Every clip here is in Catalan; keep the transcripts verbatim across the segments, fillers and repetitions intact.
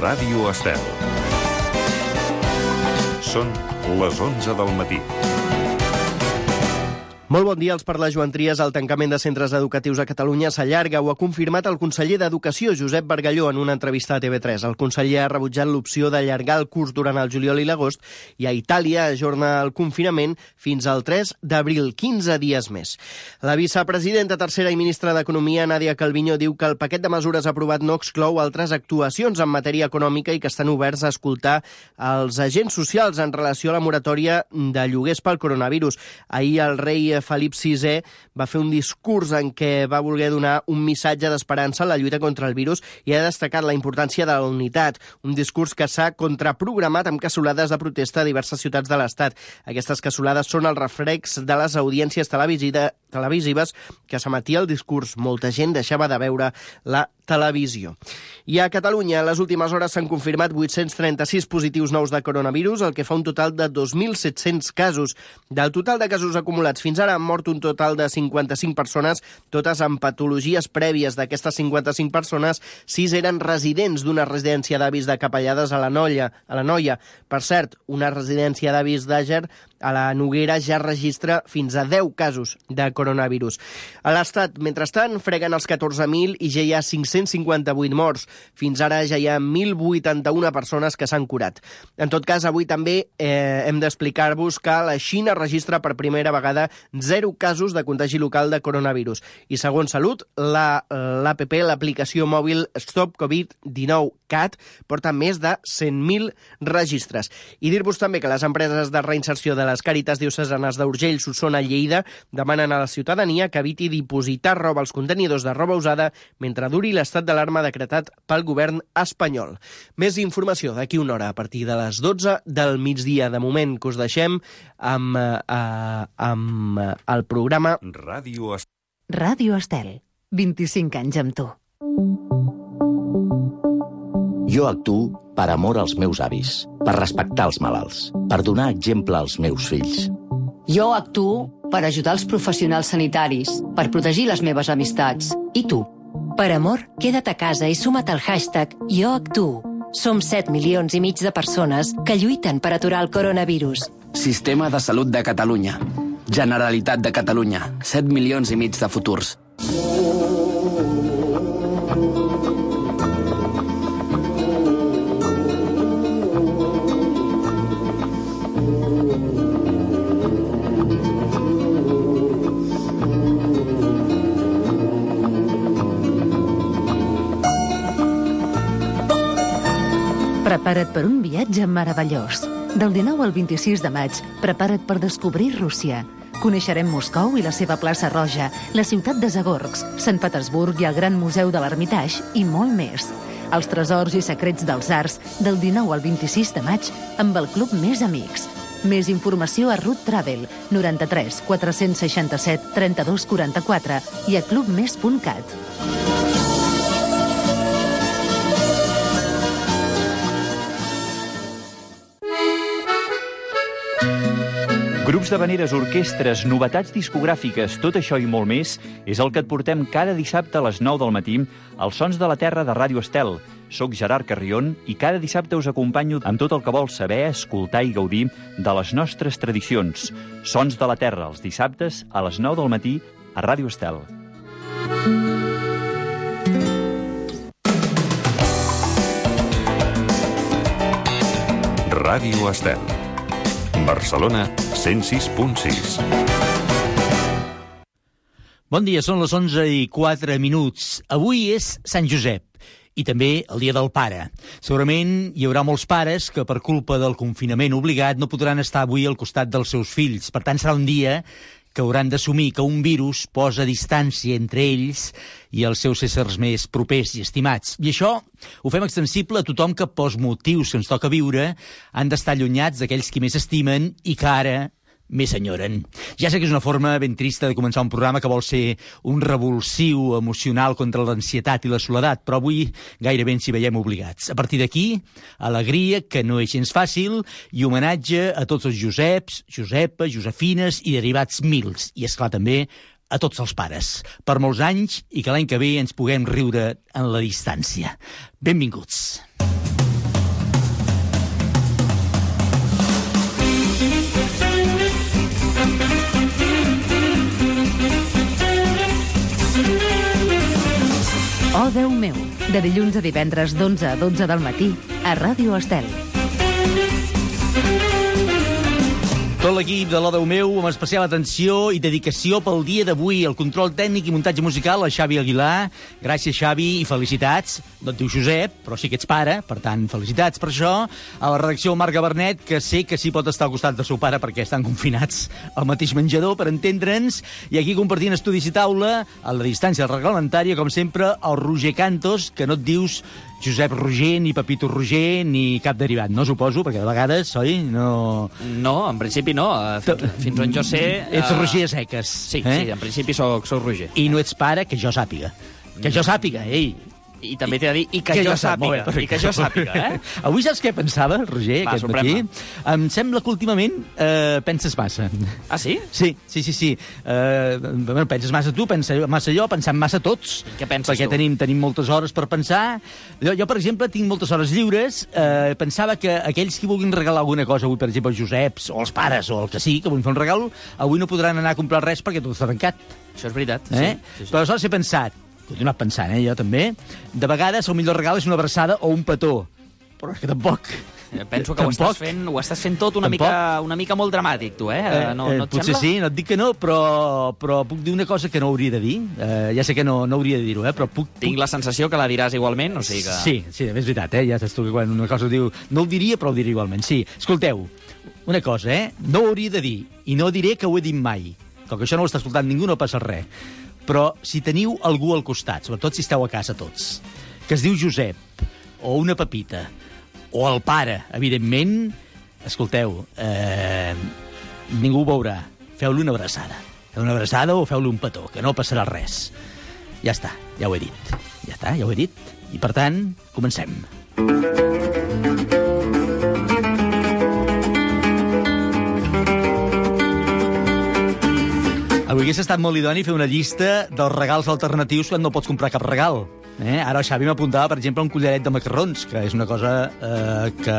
Ràdio Estel. Són les onze del matí. Molt bon dia. Els parla Joan Trias. El tancament de centres educatius a Catalunya s'allarga. Ho ha confirmat el conseller d'Educació, Josep Bargalló, en una entrevista a T V tres. El conseller ha rebutjat l'opció d'allargar el curs durant el juliol i l'agost i a Itàlia ajorna el confinament fins al tres d'abril, quinze dies més. La vicepresidenta tercera i ministra d'Economia, Nadia Calviño, diu que el paquet de mesures aprovat no exclou altres actuacions en matèria econòmica i que estan oberts a escoltar els agents socials en relació a la moratòria de lloguers pel coronavirus. Ahir el rei Felip sisè va fer un discurs en què va voler donar un missatge d'esperança en la lluita contra el virus i ha destacat la importància de la unitat, un discurs que s'ha contraprogramat amb cassolades de protesta a diverses ciutats de l'Estat. Aquestes cassolades són el reflex de les audiències televisives que s'emetia el discurs. Molta gent deixava de veure la televisió. I a Catalunya, en les últimes hores s'han confirmat vuit-cents trenta-sis positius nous de coronavirus, el que fa un total de dos mil set-cents casos. Del total de casos acumulats fins ara han mort un total de cinquanta-cinc persones, totes amb patologies prèvies. D'aquestes cinquanta-cinc persones, sis eren residents d'una residència d'avis de Capellades a la Noia. A la Noia. Per cert, una residència d'avis d'Àger a la Noguera ja registra fins a deu casos de coronavirus. A l'Estat, mentrestant, freguen els catorze mil i ja hi ha cinc-cents cinquanta-vuit morts. Fins ara ja hi ha mil vuitanta-una persones que s'han curat. En tot cas, avui també eh, hem d'explicar-vos que la Xina registra per primera vegada zero casos de contagi local de coronavirus. I segons Salut, la, l'A P P, l'aplicació mòbil Stop Covid dinou Cat, porta més de cent mil registres. I dir-vos també que les empreses de reinserció de les Càritas diocesanes d'Urgell, Solsona i Lleida demanen a la ciutadania que eviti dipositar roba als contenidors de roba usada mentre duri l'estat d'alarma decretat pel govern espanyol. Més informació d'aquí una hora a partir de les dotze del migdia. De moment que us deixem amb, eh, amb el programa Ràdio Estel. Ràdio Estel. vint-i-cinc anys amb tu. Jo actuo per amor als meus avis, per respectar els malalts, per donar exemple als meus fills. Jo actuo per ajudar els professionals sanitaris, per protegir les meves amistats. I tu? Per amor, queda't a casa i suma't al hashtag Jo actuo. Som set milions i mig de persones que lluiten per aturar el coronavirus. Sistema de Salut de Catalunya. Generalitat de Catalunya. set milions i mig de futurs. Prepara't per un viatge meravellós. Del dinou al vint-i-sis de maig, prepara't per descobrir Rússia. Coneixerem Moscou i la seva plaça Roja, la ciutat de Zagorsk, Sant Petersburg i el Gran Museu de l'Ermitage i molt més. Els tresors i secrets dels arts del dinou al vint-i-sis de maig amb el Club Més Amics. Més informació a Root Travel, noranta-tres quatre-cents seixanta-set trenta-dos quaranta-quatre i a clubmes punt cat. Grups d'havaneres, orquestres, novetats discogràfiques, tot això i molt més és el que et portem cada dissabte a les nou del matí als Sons de la Terra de Ràdio Estel. Soc Gerard Carrion i cada dissabte us acompanyo amb tot el que vols saber, escoltar i gaudir de les nostres tradicions. Sons de la Terra, els dissabtes a les nou del matí a Ràdio Estel. Ràdio Estel. Barcelona, cent sis punt sis. Bon dia, són les onze i quatre minuts. Avui és Sant Josep i també el Dia del Pare. Segurament hi haurà molts pares que per culpa del confinament obligat no podran estar avui al costat dels seus fills. Per tant, serà un dia que hauran d'assumir que un virus posa distància entre ells i els seus éssers més propers i estimats. I això ho fem extensible a tothom que, pels motius que ens toca viure, han d'estar allunyats d'aquells qui més estimen i que ara més enyoren. Ja sé que és una forma ben trista de començar un programa que vol ser un revulsiu emocional contra l'ansietat i la soledat, però avui gairebé ens hi veiem obligats. A partir d'aquí, alegria, que no és gens fàcil, i homenatge a tots els Joseps, Josepes, Josefines i derivats mils, i esclar també a tots els pares. Per molts anys i que l'any que ve ens puguem riure en la distància. Benvinguts. Oh, Déu meu, de dilluns a divendres d'onze a dotze del matí a Ràdio Estel. Tot l'equip de l'O Déu meu, amb especial atenció i dedicació pel dia d'avui. El control tècnic i muntatge musical, el Xavi Aguilar. Gràcies, Xavi, i felicitats. No et diu Josep, però sí que ets pare, per tant, felicitats per això. A la redacció, el Marc Gabernet, que sé que sí pot estar al costat del seu pare perquè estan confinats al mateix menjador, per entendre'ns. I aquí compartint estudis i taula, a la distància reglamentària, com sempre, el Roger Cantos, que no et dius Josep Roger, ni Pepito Roger, ni cap derivat, no suposo, perquè de vegades, oi? No, no en principi no. Fins, fins on jo sé... Ets uh... Roger a seques. Sí, eh? sí, en principi soc, soc Roger. I no ets pare, que jo sàpiga. Que jo sàpiga, ei. I també t'he de dir, i que, que jo, jo sàpiga. Bé, I que jo sàpiga, eh? Avui saps què pensava, Roger, Va, aquest matí? Em sembla que últimament eh, penses massa. Ah, sí? Sí, sí, sí. sí. Eh, bueno, penses massa tu, pensa massa jo, pensem massa tots. Què penses perquè tu? Tenim, tenim moltes hores per pensar. Jo, jo, per exemple, tinc moltes hores lliures. Eh, pensava que aquells que vulguin regalar alguna cosa, avui, per exemple, els Joseps, o els pares, o el que sigui, que vulguin fer un regal, avui no podran anar a comprar res perquè tot està tancat. Això és veritat, eh? sí, sí, sí. Però aleshores he pensat, he continuat pensant, eh, jo també, de vegades el millor regal és una abraçada o un petó. Però és que tampoc. Penso que ho estàs, fent, ho estàs fent tot una mica, una mica molt dramàtic, tu, eh? eh no, no et potser sembla? sí, no et dic que no, però, però puc dir una cosa que no hauria de dir. Eh, ja sé que no, no hauria de dir-ho, eh, però puc, puc... Tinc la sensació que la diràs igualment, o sigui que... Sí, sí, és veritat, eh? Ja saps tu que quan una cosa diu... No ho diria, però ho diria igualment, sí. Escolteu, una cosa, eh? No ho hauria de dir, i no diré que ho he dit mai. Com que això no ho està escoltant ningú, no passa res. Però si teniu algú al costat, sobretot si esteu a casa tots, que es diu Josep, o una Pepita, o el pare, evidentment, escolteu, eh, ningú ho veurà. Feu-li una abraçada. Feu una abraçada o feu-li un petó, que no passarà res. Ja està, ja ho he dit. Ja està, ja ho he dit. I, per tant, comencem. Avui hagués estat molt idoni fer una llista dels regals alternatius quan no pots comprar cap regal. Eh? Ara el Xavi m'apuntava, per exemple, un collaret de macarrons, que és una cosa eh, que...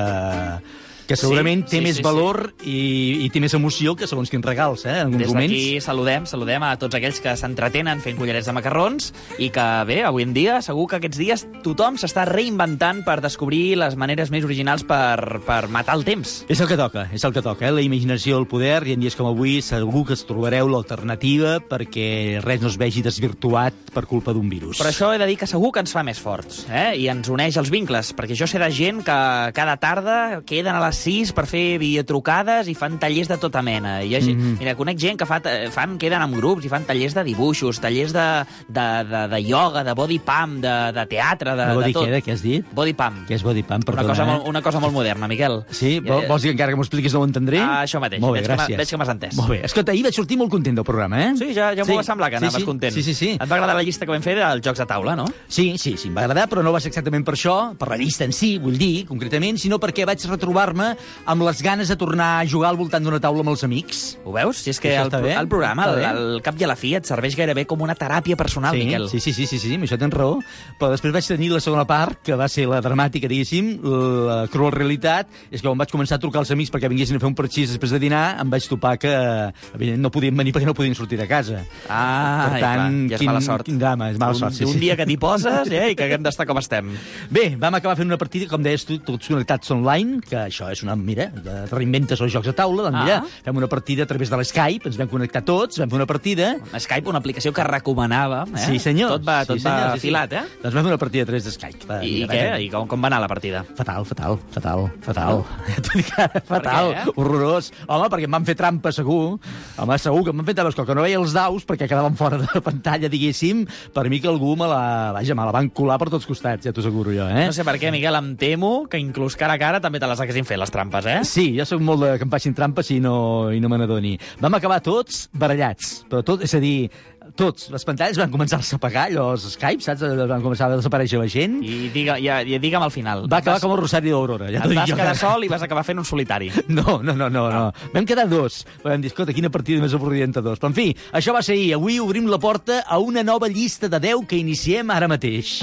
que segurament sí, té sí, més sí, valor sí. I, i té més emoció que segons quins regals, eh, en alguns Des moments. Des d'aquí saludem, saludem a tots aquells que s'entretenen fent collarets de macarrons i que, bé, avui en dia, segur que aquests dies tothom s'està reinventant per descobrir les maneres més originals per, per matar el temps. És el que toca, és el que toca, eh? La imaginació, el poder, i en dies com avui segur que es trobareu l'alternativa perquè res no es vegi desvirtuat per culpa d'un virus. Però això he de dir que segur que ens fa més forts, eh? I ens uneix els vincles, perquè jo sé de gent que cada tarda queden a les sis per fer videotrucades i fan tallers de tota mena. I gent, mm-hmm. Mira, conec gent que fa, fan, queden en grups i fan tallers de dibuixos, tallers de, de, de, de ioga, de body pump, de, de teatre, de, de, body de tot. Què, de què has dit? Body pump. Què és body pump? Perdona, una, cosa eh? molt, una cosa molt moderna, Miquel. Sí? Vol, vols dir que encara que m'ho expliquis no ho entendré? Ah, això mateix. Molt bé, veig, gràcies. que veig que m'has entès. Molt bé. Escolta, ahir vaig sortir molt content del programa, eh? Sí, ja, ja m'ho sí. va semblar que anaves sí, sí. content. Sí, sí, sí. Et va agradar la llista que vam fer dels jocs de taula, no? Sí, sí, sí, em va agradar, però no va ser exactament per això, per la llista en si, vull dir, concretament, sinó perquè vaig retrobar-me amb les ganes de tornar a jugar al voltant d'una taula amb els amics. Ho veus? Si és que el, el programa, al, al cap i a la fi, et serveix gairebé com una teràpia personal, sí, Miquel. Sí, sí, sí, sí, sí, amb això tens raó. Però després vaig tenir la segona part, que va ser la dramàtica, diguéssim, la cruel realitat, és que quan vaig començar a trucar als amics perquè vinguessin a fer un parxís després de dinar, em vaig topar que, evidentment, no podien venir perquè no podien sortir de casa. Ah, per tant, clar, ja és quin, mala sort. Quin drama, és mala un, sort, sí, un sí. dia que t'hi poses, eh, i que haguem d'estar com estem. Bé, vam acabar fent una partida, com deies tu, tots connectats online, que això és una, mira, reinventes els jocs de taula, doncs mira, ah. fem una partida a través de l'Skype, ens vam connectar tots, vam fer una partida. Skype, una aplicació que recomanava, eh? Sí, senyor. Tot va, tot sí, senyor, va sí, filat, eh? Doncs vam fer una partida a través de Skype. Va, I, mira, i què? I com, com va anar la partida? Fatal, fatal, fatal, fatal. Fatal, què? horrorós. Home, perquè em van fer trampa, segur. Home, segur que em van fer trampa, que no veia els daus, perquè quedaven fora de la pantalla, diguéssim, per mi que algú me la, vaja, me la van colar per tots costats, ja t'ho asseguro jo, eh? No sé per què, Miquel, em temo que inclús cara a cara també te les haguessin fet, les trampes, eh? Sí, jo soc molt de que em facin trampes i no, i no me n'adoni. Vam acabar tots barallats, però tot, és a dir, tots, les pantalles van començar-se a apagar, allò, els Skype, saps? Van començar a desaparèixer la gent. I diga, ja, ja, digue'm al final. Va acabar vas, com el Rosari d'Aurora. Ja et vas quedar sol i vas acabar fent un solitari. No, no, no, no. no. Vam quedar dos. Vam dir, escolta, quina partida més avorrida entre dos. Però, en fi, això va ser ahir. Avui obrim la porta a una nova llista de deu que iniciem ara mateix.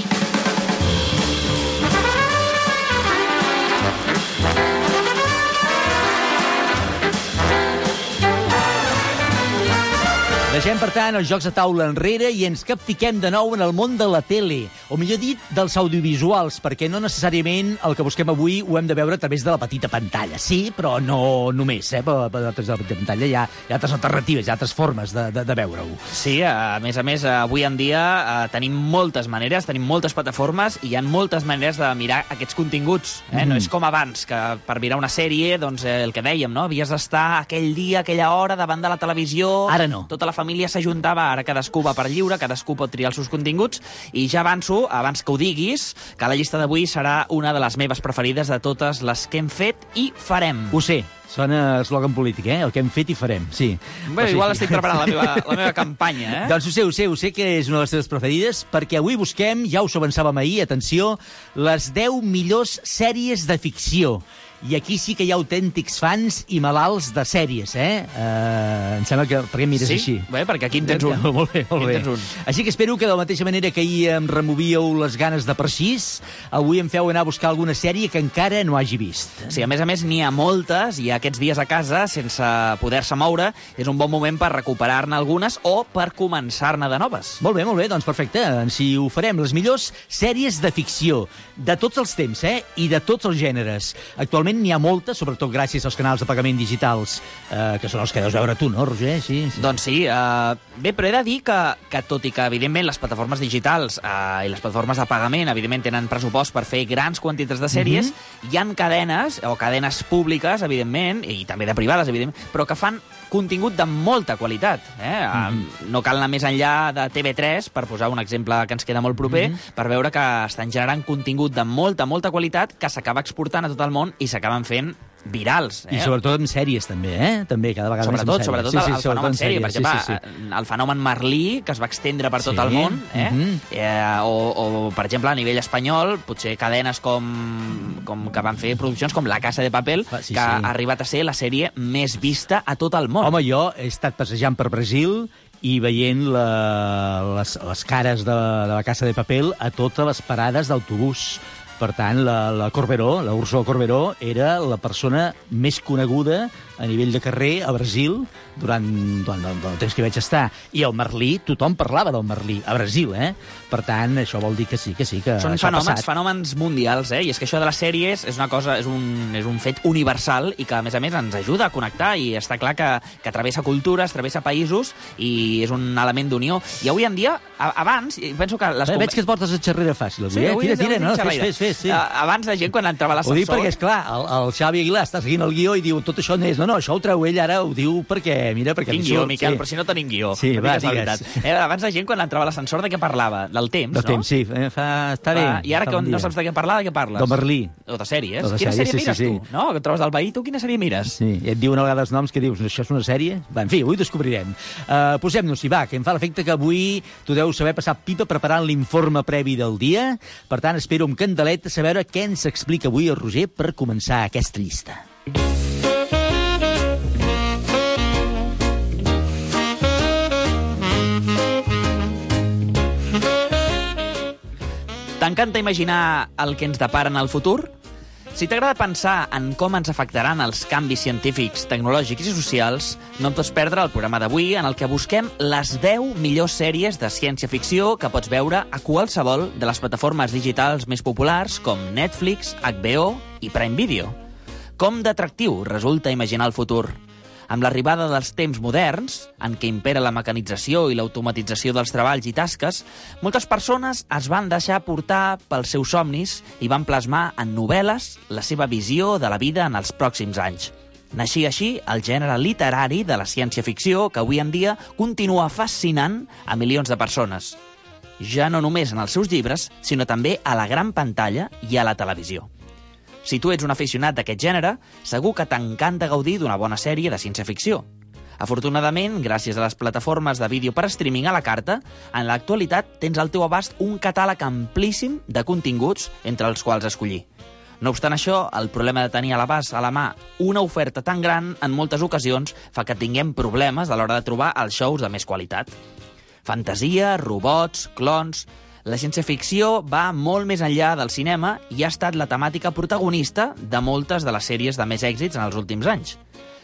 Deixem, per tant, els jocs de taula enrere i ens capfiquem de nou en el món de la tele, o millor dit, dels audiovisuals, perquè no necessàriament el que busquem avui ho hem de veure a través de la petita pantalla. Sí, però no només, eh? A través de la petita pantalla hi ha, hi ha altres alternatives, hi ha altres formes de, de, de veure-ho. Sí, a més a més, avui en dia eh, tenim moltes maneres, tenim moltes plataformes i hi ha moltes maneres de mirar aquests continguts. Eh? Mm. No és com abans, que per mirar una sèrie, doncs eh, el que dèiem, no? Havies d'estar aquell dia, aquella hora, davant de la televisió. Ara no. Tota la família s'ajuntava, ara cadascú va per lliure, cadascú pot triar els seus continguts, i ja avanço, abans que ho diguis, que la llista d'avui serà una de les meves preferides de totes les que hem fet i farem. Ho sé, sona eslògan polític, eh? El que hem fet i farem, sí. Bé, sí, igual estic preparant la meva, la meva campanya, eh? Doncs ho sé, ho sé, ho sé que és una de les teves preferides, perquè avui busquem, ja us ho avançàvem ahir, atenció, les deu millors sèries de ficció. I aquí sí que hi ha autèntics fans i malalts de sèries, eh? Uh, em sembla que... Per què em mires sí? així? Bé, perquè aquí en tens un. Molt bé, molt bé. Un. Així que espero que de la mateixa manera que ahir em removíeu les ganes de Parxís, avui em feu anar a buscar alguna sèrie que encara no hagi vist. Sí, a més a més n'hi ha moltes, i aquests dies a casa, sense poder-se moure, és un bon moment per recuperar-ne algunes o per començar-ne de noves. Molt bé, molt bé, doncs perfecte. Si ho farem, les millors sèries de ficció, de tots els temps, eh? I de tots els gèneres. Actualment n'hi ha moltes, sobretot gràcies als canals de pagament digitals, eh, que són els que deus veure tu, no, Roger? Sí, sí. Doncs sí. Uh, bé, però he de dir que, que tot i que, evidentment, les plataformes digitals uh, i les plataformes de pagament, evidentment, tenen pressupost per fer grans quantitats de sèries, mm-hmm. hi han cadenes, o cadenes públiques, evidentment, i també de privades, evidentment, però que fan contingut de molta qualitat. Eh? Mm-hmm. No cal anar més enllà de T V tres, per posar un exemple que ens queda molt proper, mm-hmm. per veure que estan generant contingut de molta, molta qualitat que s'acaba exportant a tot el món i s'acaben fent virals. Eh? I sobretot en sèries, també, eh? També, cada vegada sobretot, més en sobretot sèries. Sobretot el, sí, sí, el fenomen sèrie. sèries. Per exemple, sí, sí, sí. el fenomen Merlí, que es va extendre per tot sí. el món, eh? Mm-hmm. eh, o, o, per exemple, a nivell espanyol, potser cadenes com, com que van fer produccions com La Casa de Papel, sí, que sí. ha arribat a ser la sèrie més vista a tot el món. Home, jo he estat passejant per Brasil i veient la, les, les cares de, de La Casa de Papel a totes les parades d'autobús. Per tant, la, la Corberó, la Úrsula Corberó, era la persona més coneguda a nivell de carrer a Brasil durant, durant, durant el temps que vaig estar. I el Merlí, tothom parlava del Merlí, a Brasil, eh? Per tant, això vol dir que sí, que sí, que Són això fenòmens, ha passat. fenòmens mundials, eh? I és que això de les sèries és una cosa, és un, és un fet universal i que, a més a més, ens ajuda a connectar, i està clar que, que travessa cultures, travessa països, i és un element d'unió. I avui en dia, a, abans, penso que... Les eh, veig que et portes a xerrera fàcil, avui, sí, eh? avui Tira, tira, no, fes, fes, fes. Sí. Abans la gent, quan entrava a l'ascensor... Ho dic perquè, esclar, el, el Xavi Aguilar està seguint el guió i diu tot això n'és. No, no, això ho treu ell ara, ho diu perquè... Mira, perquè Tinc guió, Miquel, sí. però si no tenim guió. Sí, va, digues. Eh, abans la gent, quan entrava a l'ascensor, de què parlava? Del temps, Del no? temps, sí. Eh, fa... Està bé. I ara, que no saps de què parlar, de què parles? Del Merlí. O de sèries. O de quina sèries, sèrie sí, mires, sí, tu? sí. No? Que et trobes del veí, tu quina sèrie mires? Sí, i et diuen a vegades noms que dius, això és una sèrie? Va, en fi, avui ho descobrirem. Uh, Posem-nos-hi, va, que em fa l'efecte que avui tu deus saber passar pipa preparant l'informe previ del dia. Per tant, espero amb candeleta saber què ens explica avui el Roger per començar aquesta llista. T'encanta imaginar el que ens depara en el futur? Si t'agrada pensar en com ens afectaran els canvis científics, tecnològics i socials, no et pots perdre el programa d'avui en el que busquem les deu millors sèries de ciència-ficció que pots veure a qualsevol de les plataformes digitals més populars com Netflix, H B O i Prime Video. Com d'atractiu resulta imaginar el futur? Amb l'arribada dels temps moderns, en què impera la mecanització i l'automatització dels treballs i tasques, moltes persones es van deixar portar pels seus somnis i van plasmar en novel·les la seva visió de la vida en els pròxims anys. Naixia així el gènere literari de la ciència-ficció que avui en dia continua fascinant a milions de persones. Ja no només en els seus llibres, sinó també a la gran pantalla i a la televisió. Si tu ets un aficionat d'aquest gènere, segur que t'encanta gaudir d'una bona sèrie de ciència-ficció. Afortunadament, gràcies a les plataformes de vídeo per streaming a la carta, en l'actualitat tens al teu abast un catàleg amplíssim de continguts entre els quals escollir. No obstant això, el problema de tenir a l'abast a la mà una oferta tan gran en moltes ocasions fa que tinguem problemes a l'hora de trobar els shows de més qualitat. Fantasia, robots, clons... La ciència-ficció va molt més enllà del cinema i ha estat la temàtica protagonista de moltes de les sèries de més èxits en els últims anys.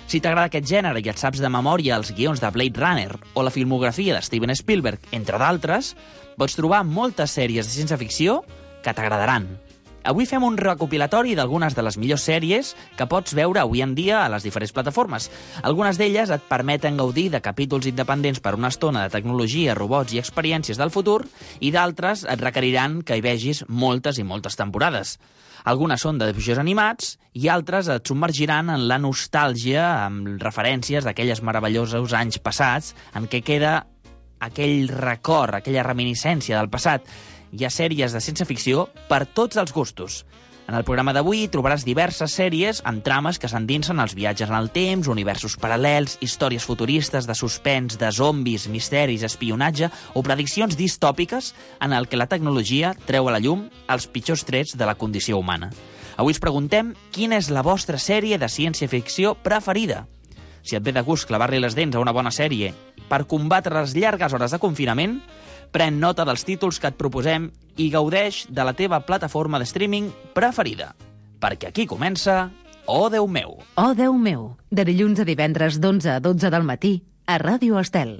Si t'agrada aquest gènere i et saps de memòria els guions de Blade Runner o la filmografia de Steven Spielberg, entre d'altres, pots trobar moltes sèries de ciència-ficció que t'agradaran. Avui fem un recopilatori d'algunes de les millors sèries que pots veure avui en dia a les diferents plataformes. Algunes d'elles et permeten gaudir de capítols independents per una estona de tecnologia, robots i experiències del futur, i d'altres et requeriran que hi vegis moltes i moltes temporades. Algunes són de dibuixos animats i altres et submergiran en la nostàlgia amb referències d'aquelles meravellosos anys passats en què queda aquell record, aquella reminiscència del passat. Hi ha sèries de ciència-ficció per tots els gustos. En el programa d'avui trobaràs diverses sèries amb trames que s'endinsen als viatges en el temps, universos paral·lels, històries futuristes de suspens, de zombis, misteris, espionatge o prediccions distòpiques en el que la tecnologia treu a la llum els pitjors trets de la condició humana. Avui us preguntem quina és la vostra sèrie de ciència-ficció preferida. Si et ve de gust clavar-li les dents a una bona sèrie per combatre les llargues hores de confinament, pren nota dels títols que et proposem i gaudeix de la teva plataforma de streaming preferida. Perquè aquí comença Oh, Déu meu! Oh, Déu meu! De dilluns a divendres d'onze a dotze del matí a Ràdio Estel.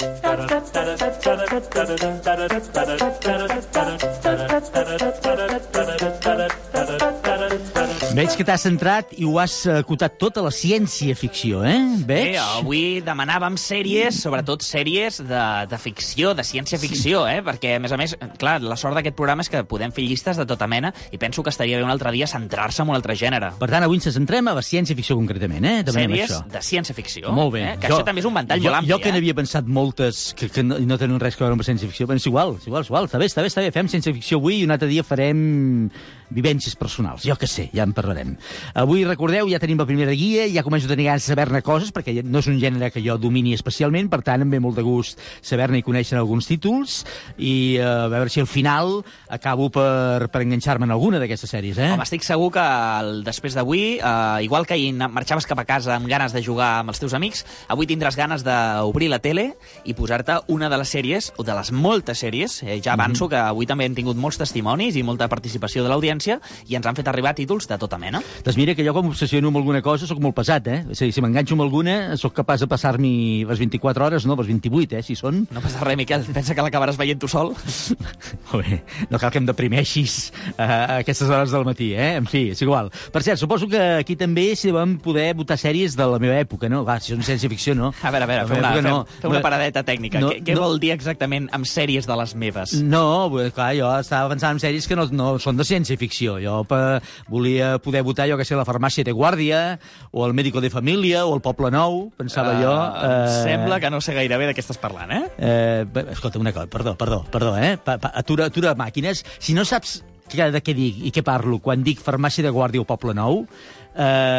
Veig que t'has centrat i ho has acotat tota la ciència-ficció, eh? Veig? Bé, avui demanàvem sèries, sobretot sèries de, de ficció, de ciència-ficció, sí. eh? Perquè, a més a més, clar, la sort d'aquest programa és que podem fer llistes de tota mena i penso que estaria bé un altre dia centrar-se en un altre gènere. Per tant, avui ens centrem a la ciència-ficció concretament, eh? Demanem sèries això. de ciència-ficció. Molt bé. Eh? Que jo, això també és un ventall jo, molt ampli. Jo que eh? n'havia pensat moltes que, que no, no tenen res a veure amb la ciència-ficció, però és igual, és igual, és igual, està bé, està bé, està bé. Fem ciència-ficció avui i un altre dia farem vivències personals, jo que sé, ja en parlarem. Avui, recordeu, ja tenim la primera guia, ja començo a tenir ganes de saber-ne coses, perquè no és un gènere que jo domini especialment, per tant, em ve molt de gust saber-ne i conèixer alguns títols, i uh, a veure si al final acabo per, per enganxar-me en alguna d'aquestes sèries, eh? Home, estic segur que el, després d'avui, uh, igual que ahir marxaves cap a casa amb ganes de jugar amb els teus amics, avui tindràs ganes d'obrir la tele i posar-te una de les sèries, o de les moltes sèries, eh, ja avanço mm-hmm. que avui també hem tingut molts testimonis i molta participació de l'audiència, i ens han fet arribar títols de tota mena. Doncs mira que jo com m'obsessiono amb alguna cosa sóc molt pesat, eh? És a dir, si m'enganxo amb alguna sóc capaç de passar-m'hi les vint-i-quatre hores, no, les vint-i-vuit, eh, si són. No passa res, Miquel, pensa que l'acabaràs veient tu sol. Molt bé, no cal que em deprimeixis uh, a aquestes hores del matí, eh? En fi, és igual. Per cert, suposo que aquí també s'hi deuen poder votar sèries de la meva època, no? Va, si són ciència-ficció, no? A veure, a veure, fem una, fem, no. fem una paradeta tècnica. No, què què no. vol dir exactament amb sèries de les meves? No, clar, jo estava pensant en sèries que no, no són de ciència-ficció. Jo pa, volia poder votar, jo que sé, la farmàcia de guàrdia, o el médico de família, o el Poble Nou, pensava uh, jo. Uh... Sembla que no sé gaire bé de què estàs parlant, eh? Uh, escolta, una cosa, perdó, perdó, perdó, eh? Pa, pa, atura, atura màquines. Si no saps de què dic i què parlo quan dic farmàcia de guàrdia o Poble Nou, uh,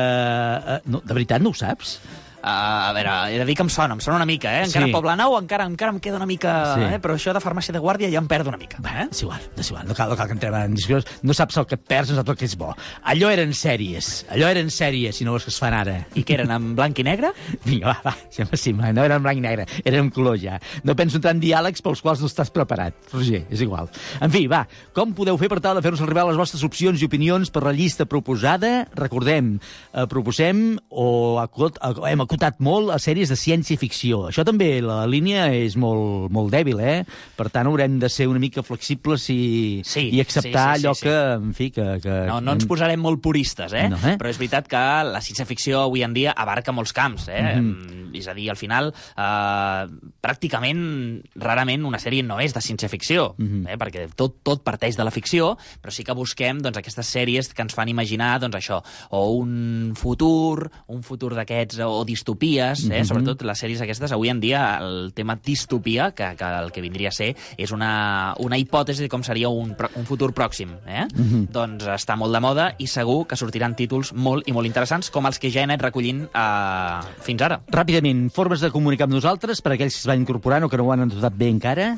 uh, no, de veritat no ho saps? Uh, a veure, he de dir que em sona, em sona una mica, eh? Encara sí. Poble Nou, encara, encara em queda una mica... Sí. Eh? Però això de farmàcia de guàrdia ja em perdo una mica. Va, eh? És igual, és igual, no cal, no cal que entrem en discussions. No saps el que et perds, no saps el que és bo. Allò eren sèries, allò eren sèries, si no les que es fan ara. I què eren, en blanc i negre? Vinga, va, va, sembla sí, no eren en blanc i negre, eren en color ja. No penso entrar en diàlegs pels quals no estàs preparat, Roger, és igual. En fi, va, com podeu fer per tal de fer-nos arribar les vostres opcions i opinions per la llista proposada? Recordem, eh, proposem, o acot, hem acotat molt a sèries de ciència-ficció. Això també, la línia és molt, molt dèbil, eh? Per tant, haurem de ser una mica flexibles i, sí, i acceptar sí, sí, sí, allò sí. que, en fi, que... que no, no ens posarem molt puristes, eh? No, eh? Però és veritat que la ciència-ficció avui en dia abarca molts camps, eh? Mm-hmm. És a dir, al final, eh, pràcticament, rarament, una sèrie no és de ciència-ficció, mm-hmm. eh? Perquè tot, tot parteix de la ficció, però sí que busquem doncs, aquestes sèries que ens fan imaginar doncs, això, o un futur, un futur d'aquests, o distopies, eh? Mm-hmm. Sobretot les sèries aquestes, avui en dia el tema distopia, que, que el que vindria a ser és una, una hipòtesi de com seria un, un futur pròxim, eh? Mm-hmm. Doncs està molt de moda i segur que sortiran títols molt i molt interessants com els que ja he anat recollint eh, fins ara. Ràpidament, formes de comunicar amb nosaltres per aquells que es van incorporant o que no ho han anotat bé encara.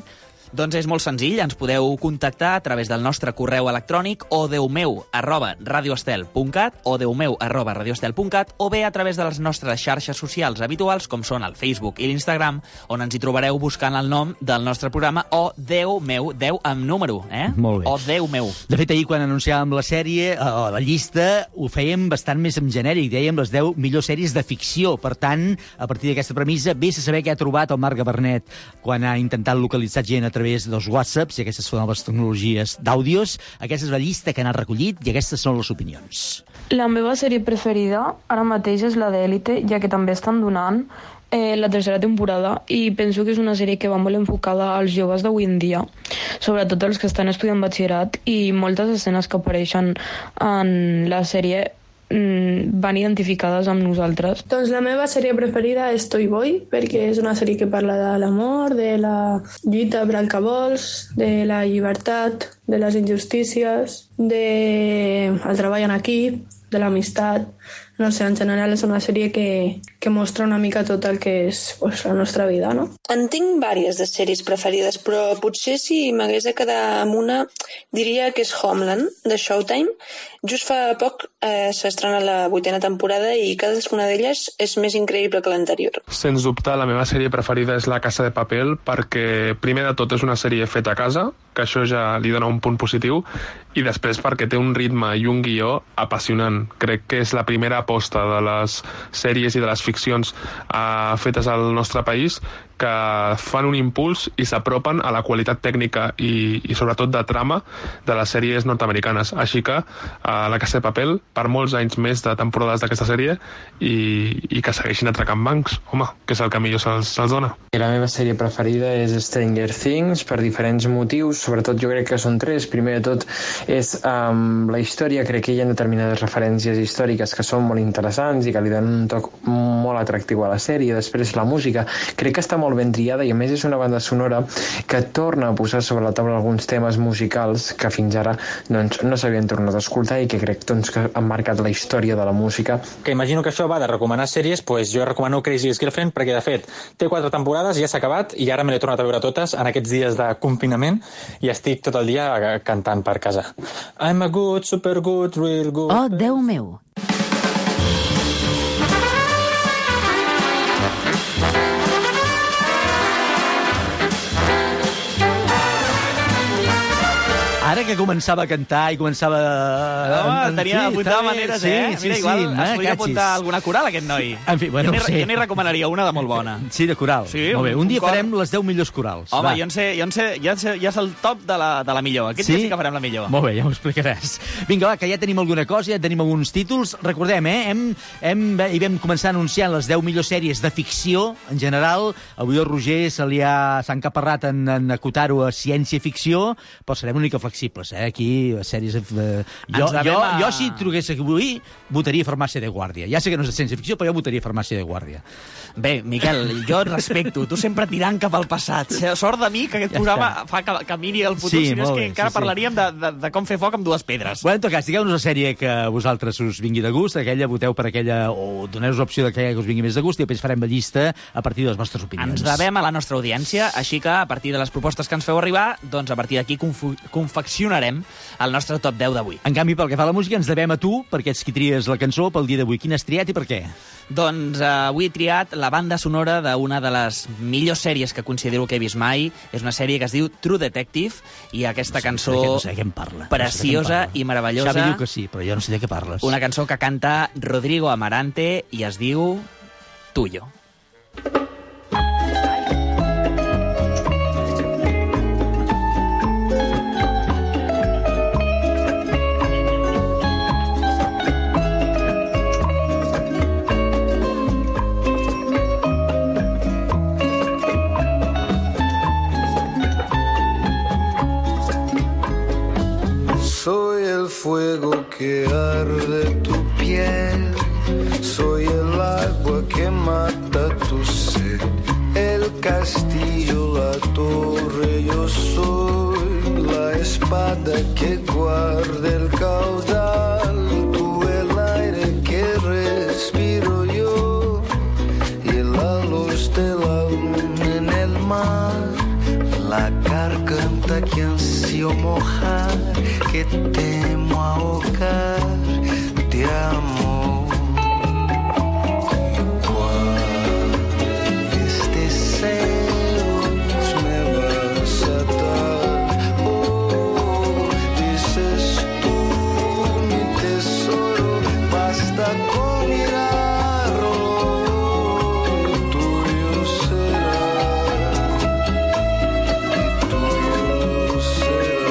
Doncs és molt senzill, ens podeu contactar a través del nostre correu electrònic o deumeu arroba radioestel punt cat o deumeu arroba radioestel punt cat o bé a través de les nostres xarxes socials habituals com són el Facebook i l'Instagram, on ens hi trobareu buscant el nom del nostre programa o Déu meu, Déu amb número, eh? Molt bé. O Déu meu. De fet, ahir quan anunciàvem la sèrie, o la llista, ho fèiem bastant més en genèric, dèiem les deu millors sèries de ficció. Per tant, a partir d'aquesta premissa, vés a saber què ha trobat el Marc Gabernet quan ha intentat localitzar gent a través dels whatsapps i aquestes són noves tecnologies d'àudios. Aquesta és la llista que n'ha recollit i aquestes són les opinions. La meva sèrie preferida ara mateix és la d'Élite, ja que també estan donant eh, la tercera temporada i penso que és una sèrie que va molt enfocada als joves d'avui en dia, sobretot els que estan estudiant batxillerat, i moltes escenes que apareixen en la sèrie van identificades amb nosaltres. Doncs la meva sèrie preferida és Toy Boy, perquè és una sèrie que parla de l'amor, de la lluita per al que vols, de la llibertat, de les injustícies, del treball en equip, de l'amistat. No sé, en general és una sèrie que, que mostra una mica tot el que és pues, la nostra vida, no? En tinc vàries de sèries preferides, però potser si m'hagués de quedar amb una, diria que és Homeland, de Showtime. Just fa poc eh, s'ha estrenat la vuitena temporada i cadascuna d'elles és més increïble que l'anterior. Sens dubte, la meva sèrie preferida és La Casa de Papel, perquè primer de tot és una sèrie feta a casa, que això ja li dona un punt positiu, i després perquè té un ritme i un guió apassionant. Crec que és la primera aposta de les sèries i de les ficcions uh, fetes al nostre país que fan un impuls i s'apropen a la qualitat tècnica i, i sobretot de trama de les sèries nord-americanes. Així que uh, La Casa de Papel, per molts anys més de temporades d'aquesta sèrie i, i que segueixin atracant bancs, home, que és el que millor se'ls se dona. La meva sèrie preferida és Stranger Things, per diferents motius, sobretot jo crec que són tres. Primer de tot és um, la història, crec que hi ha determinades referències històriques que són molt interessants i que li donen un toc molt atractiu a la sèrie. Després la música, crec que està molt ben triada i a més és una banda sonora que torna a posar sobre la taula alguns temes musicals que fins ara doncs, no s'havien tornat a escoltar i que crec doncs, que han marcat la història de la música. Que imagino que això va de recomanar sèries, pues jo recomano Crazy Ex-Girlfriend perquè de fet té quatre temporades, ja s'ha acabat i ara me l'he tornat a veure totes en aquests dies de confinament i estic tot el dia cantant per casa. I'm a good, super good, real good... Oh, Déu meu! Ara que començava a cantar i començava... Home, en, tenia sí, apuntar maneres, sí, eh? Sí, Mira, sí, igual sí, es eh, podria catxis. apuntar alguna coral, aquest noi. En fi, bueno, jo no sé. n'hi recomanaria una de molt bona. Sí, de coral. Sí, molt bé. Un, un dia cor... farem les deu millors corals. Home, va. jo en sé, jo en sé, ja, sé, ja és el top de la, de la millor. Aquest sí? dia sí que farem la millor. Molt bé, ja ho explicaràs. Vinga, va, que ja tenim alguna cosa, ja tenim alguns títols. Recordem, eh? Hem, hem, hi vam començar anunciant les deu millors sèries de ficció, en general. Avui el Roger se li ha, s'ha encaparrat en, en acotar-ho a ciència-ficció, però serem una mica flexibles, eh? Aquí, sèries... Eh, jo, jo, a... jo, si truqués avui, votaria Farmàcia de Guàrdia. Ja sé que no és de ciència-ficció, però jo votaria Farmàcia de Guàrdia. Bé, Miquel, jo et respecto. Tu sempre tirant cap al passat. Sort de mi que aquest ja programa està. fa que camini al futur, sí, si no és que bé, encara sí, parlaríem sí. De, de, de com fer foc amb dues pedres. Bueno, en tot cas, digueu-nos una sèrie que a vosaltres us vingui de gust, aquella voteu per aquella, o doneu-nos l'opció d'aquella que us vingui més de gust, i després farem la llista a partir de les vostres opinions. Ens devem a la nostra audiència, així que a partir de les propostes que ens feu arribar, doncs a partir d'aquí confeccionarem el nostre top deu d'avui. En canvi, pel que fa a la música, ens devem a tu, perquè ets qui tries la cançó pel dia d'avui. Quina has triat i per què? Doncs uh, avui he triat la banda sonora d'una de les millors sèries que considero que he vist mai. És una sèrie que es diu True Detective i aquesta cançó no sé, no sé de què em parla. preciosa no sé i meravellosa. Xavi diu que sí, però jo no sé de què parles. Una cançó que canta Rodrigo Amarante i es diu Tuyo. Soy el fuego que arde tu piel, soy el agua que mata tu sed, el castillo, la torre, yo soy la espada que guarda el caudal, tú el aire que respiro yo y la luz de la luna en el mar, la carta mojar, que temo ahogar de amor. Cuando estés celos me vas a dar, oh, dices tú mi tesoro, basta con mirarlo, tuyo será, y tuyo será.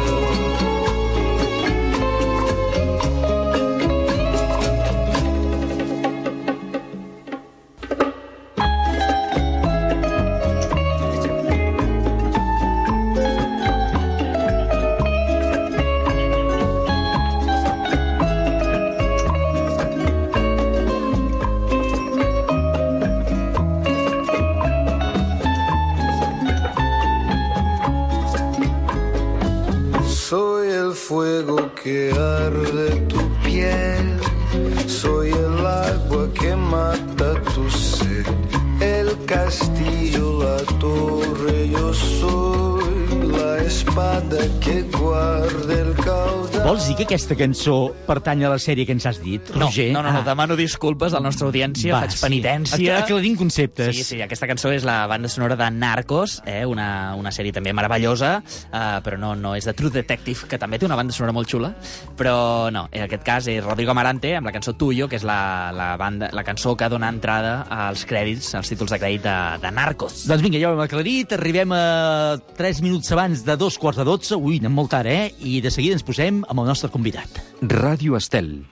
Soy el fuego que arde tu piel, soy el agua que mata tu sed, el castillo, la torre, yo soy la espada que guarda el caudal. Vols dir que aquesta cançó pertany a la sèrie que ens has dit, No, Roger? no, no, no, Ah. demano disculpes a la nostra audiència, Va, faig sí. penitència. Ac- aclarim conceptes. Sí, sí, aquesta cançó és la banda sonora de Narcos, eh, una, una sèrie també meravellosa, eh, però no, no és de True Detective, que també té una banda sonora molt xula, però no, en aquest cas és Rodrigo Amarante amb la cançó Tuyo, que és la, la, banda, la cançó que dona entrada als crèdits, als títols de crèdit de, de Narcos. Doncs vinga, ja ho hem aclarit, arribem a tres minuts abans de dos quarts de dotze, ui, anem molt tard, eh? I de seguida ens posem amb el nostre convidat. Ràdio Estel.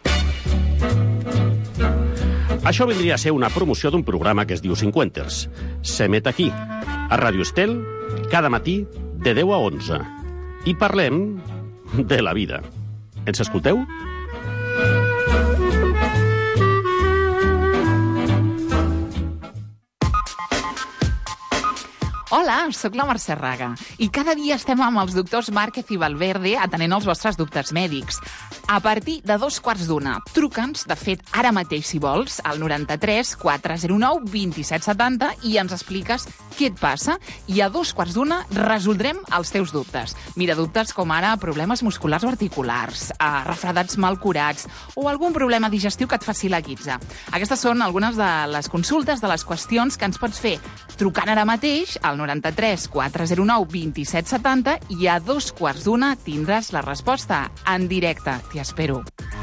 Això vindria a ser una promoció d'un programa que es diu Cinquenters. S'emet aquí, a Ràdio Estel, cada matí de deu a onze. I parlem de la vida. Ens escolteu? Hola, sóc la Mercè Raga i cada dia estem amb els doctors Márquez i Valverde atenent els vostres dubtes mèdics. A partir de dos quarts d'una, truca'ns, de fet, ara mateix, si vols, al noranta-tres quatre zero nou vint set setanta i ens expliques què et passa i a dos quarts d'una resoldrem els teus dubtes. Mira, dubtes com ara problemes musculars o articulars, eh, refredats mal curats o algun problema digestiu que et faci la guitza. Aquestes són algunes de les consultes, de les qüestions que ens pots fer trucant ara mateix al noranta-tres quatre zero nou vint set setanta i a dos quarts d'una tindràs la resposta en directe. T'hi espero.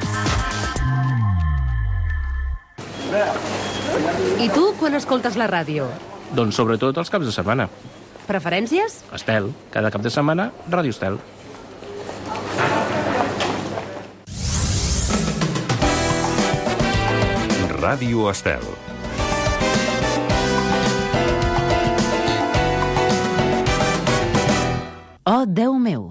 I tu, quan escoltes la ràdio? Doncs sobretot els caps de setmana. Preferències? Estel, cada cap de setmana, Ràdio Estel. Ràdio Estel. Oh, Déu meu!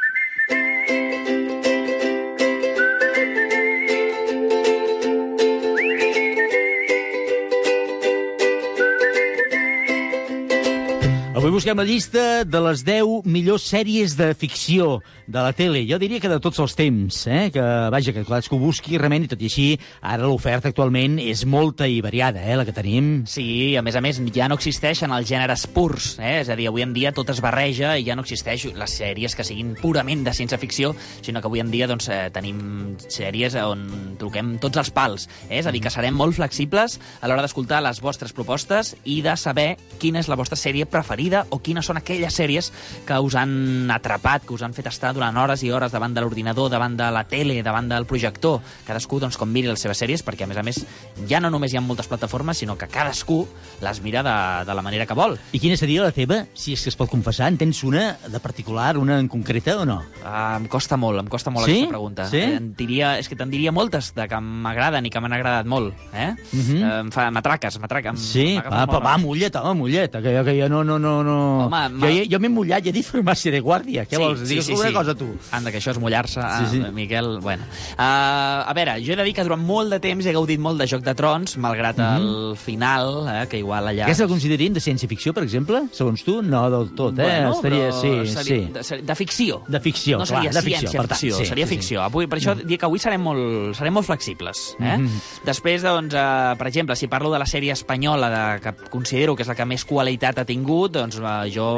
Avui busquem la llista de les deu millors sèries de ficció de la tele. Jo diria que de tots els temps, eh? Que, vaja, que cadascú busqui realment, i tot i així, ara l'oferta actualment és molta i variada, eh, la que tenim. Sí, a més a més, ja no existeixen els gèneres purs, eh? És a dir, avui en dia tot es barreja i ja no existeix les sèries que siguin purament de ciència-ficció, sinó que avui en dia doncs, eh, tenim sèries on truquem tots els pals, eh? És a dir, que serem molt flexibles a l'hora d'escoltar les vostres propostes i de saber quina és la vostra sèrie preferida o quines són aquelles sèries que us han atrapat, que us han fet estar durant hores i hores davant de l'ordinador, davant de la tele, davant del projector. Cadascú doncs, com miri les seves sèries, perquè a més a més ja no només hi ha moltes plataformes, sinó que cadascú les mira de, de la manera que vol. I quina seria la teva, si és que es pot confessar? En tens una de particular, una en concreta o no? Uh, em costa molt, em costa molt sí? aquesta pregunta. Sí? Eh, diria, és que te'n diria moltes de que m'agraden i que m'han agradat molt. Eh? Uh -huh. uh, em fa, m'atraques, m'atraques. Sí, va, va, va, mulla't, home, mulla't, que jo, que jo no, no, no, no... Home, jo, jo, jo m'he mullat, ja he dit farmàcia de guàrdia. Què sí, vols? Sí, Digues sí, una sí. cosa, tu. Anda, que això és mullar-se, Sí, sí. ah, Miquel, bueno. Uh, a veure, jo he de dir que durant molt de temps he gaudit molt de Joc de Trons, malgrat Mhm. el final, eh, que igual allà... Aquesta el considerien de ciència-ficció, per exemple? Segons tu? No, del tot, eh? Bueno, Estaria, però sí, seria, sí. de, de ficció. De ficció, no clar, seria de ficció, per tant, ciència-ficció, sí, seria sí, sí. ficció. Avui, per això dic que avui serem molt, serem molt flexibles. Eh? Mhm. Després, doncs, eh, per exemple, si parlo de la sèrie espanyola de, que considero que és la que més qualitat ha tingut, doncs doncs eh, jo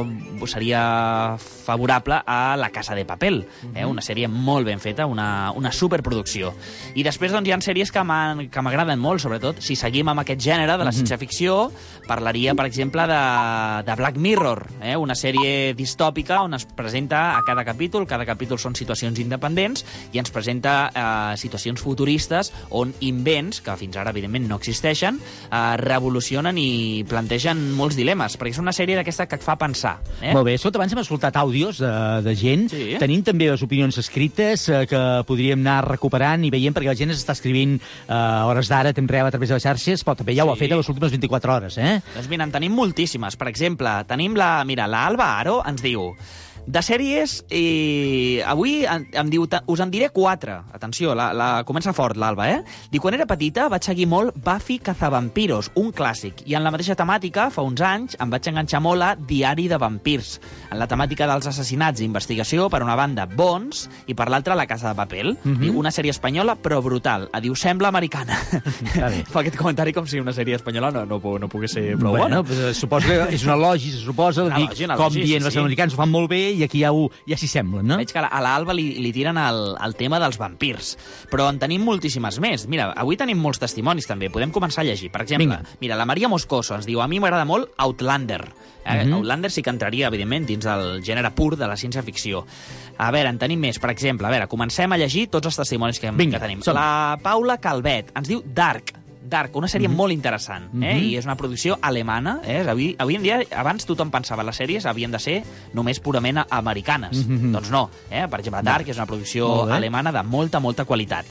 seria favorable a La Casa de Papel, eh? Una sèrie molt ben feta, una, una superproducció. I després doncs, hi ha sèries que m'agraden molt, sobretot si seguim amb aquest gènere de la ciència-ficció. Parlaria, per exemple, de, de Black Mirror, eh? Una sèrie distòpica on es presenta a cada capítol, cada capítol són situacions independents, i ens presenta eh, situacions futuristes on invents, que fins ara evidentment no existeixen, eh, revolucionen i plantegen molts dilemes, perquè és una sèrie d'aquesta que et fa pensar. Eh? Molt bé, escolta, abans hem escoltat àudios de, de gent, sí. Tenim també les opinions escrites eh, que podríem anar recuperant i veient, perquè la gent s'està escrivint eh, a hores d'ara, temps real a través de les xarxes, però també ja ho sí. ha fet a les últimes vint-i-quatre hores, eh? Doncs mira, en tenim moltíssimes. Per exemple, tenim la... Mira, la Alba Aro ens diu... De sèries, i avui em, em diu, us en diré quatre. Atenció, la, la comença fort, l'Alba, eh? Diu, quan era petita vaig seguir molt Buffy Cazavampiros, un clàssic, i en la mateixa temàtica, fa uns anys, em vaig enganxar molt a Diari de Vampirs, en la temàtica dels assassinats i investigació, per una banda, bons, i per l'altra, La Casa de Papel. Mm-hmm. Diu, una sèrie espanyola, però brutal. Diu, sembla americana. Fa aquest comentari com si una sèrie espanyola no, no, no pogués ser prou bueno, bona. Pues, suposo que és una logi, se suposa, una dic, logi, una com logi, dient, sí, els americans ho fan molt bé, i aquí ja, ho, ja s'hi semblen, no? Veig que a l'Alba li, li tiren el, el tema dels vampirs, però en tenim moltíssimes més. Mira, avui tenim molts testimonis també, podem començar a llegir. Per exemple, Vinga. Mira, la Maria Moscoso ens diu, a mi m'agrada molt Outlander. Eh? Mm-hmm. Outlander sí que entraria, evidentment, dins del gènere pur de la ciència-ficció. A veure, en tenim més. Per exemple, a veure, comencem a llegir tots els testimonis que, Vinga, que tenim. Som. La Paula Calvet ens diu Dark. Dark, una sèrie mm-hmm. molt interessant, eh? Mm-hmm. I és una producció alemana, eh? Avui, avui en dia, abans tothom pensava les sèries havien de ser només purament americanes. Mm-hmm. Doncs no, eh? Per exemple, Dark és una producció alemana de molta, molta qualitat.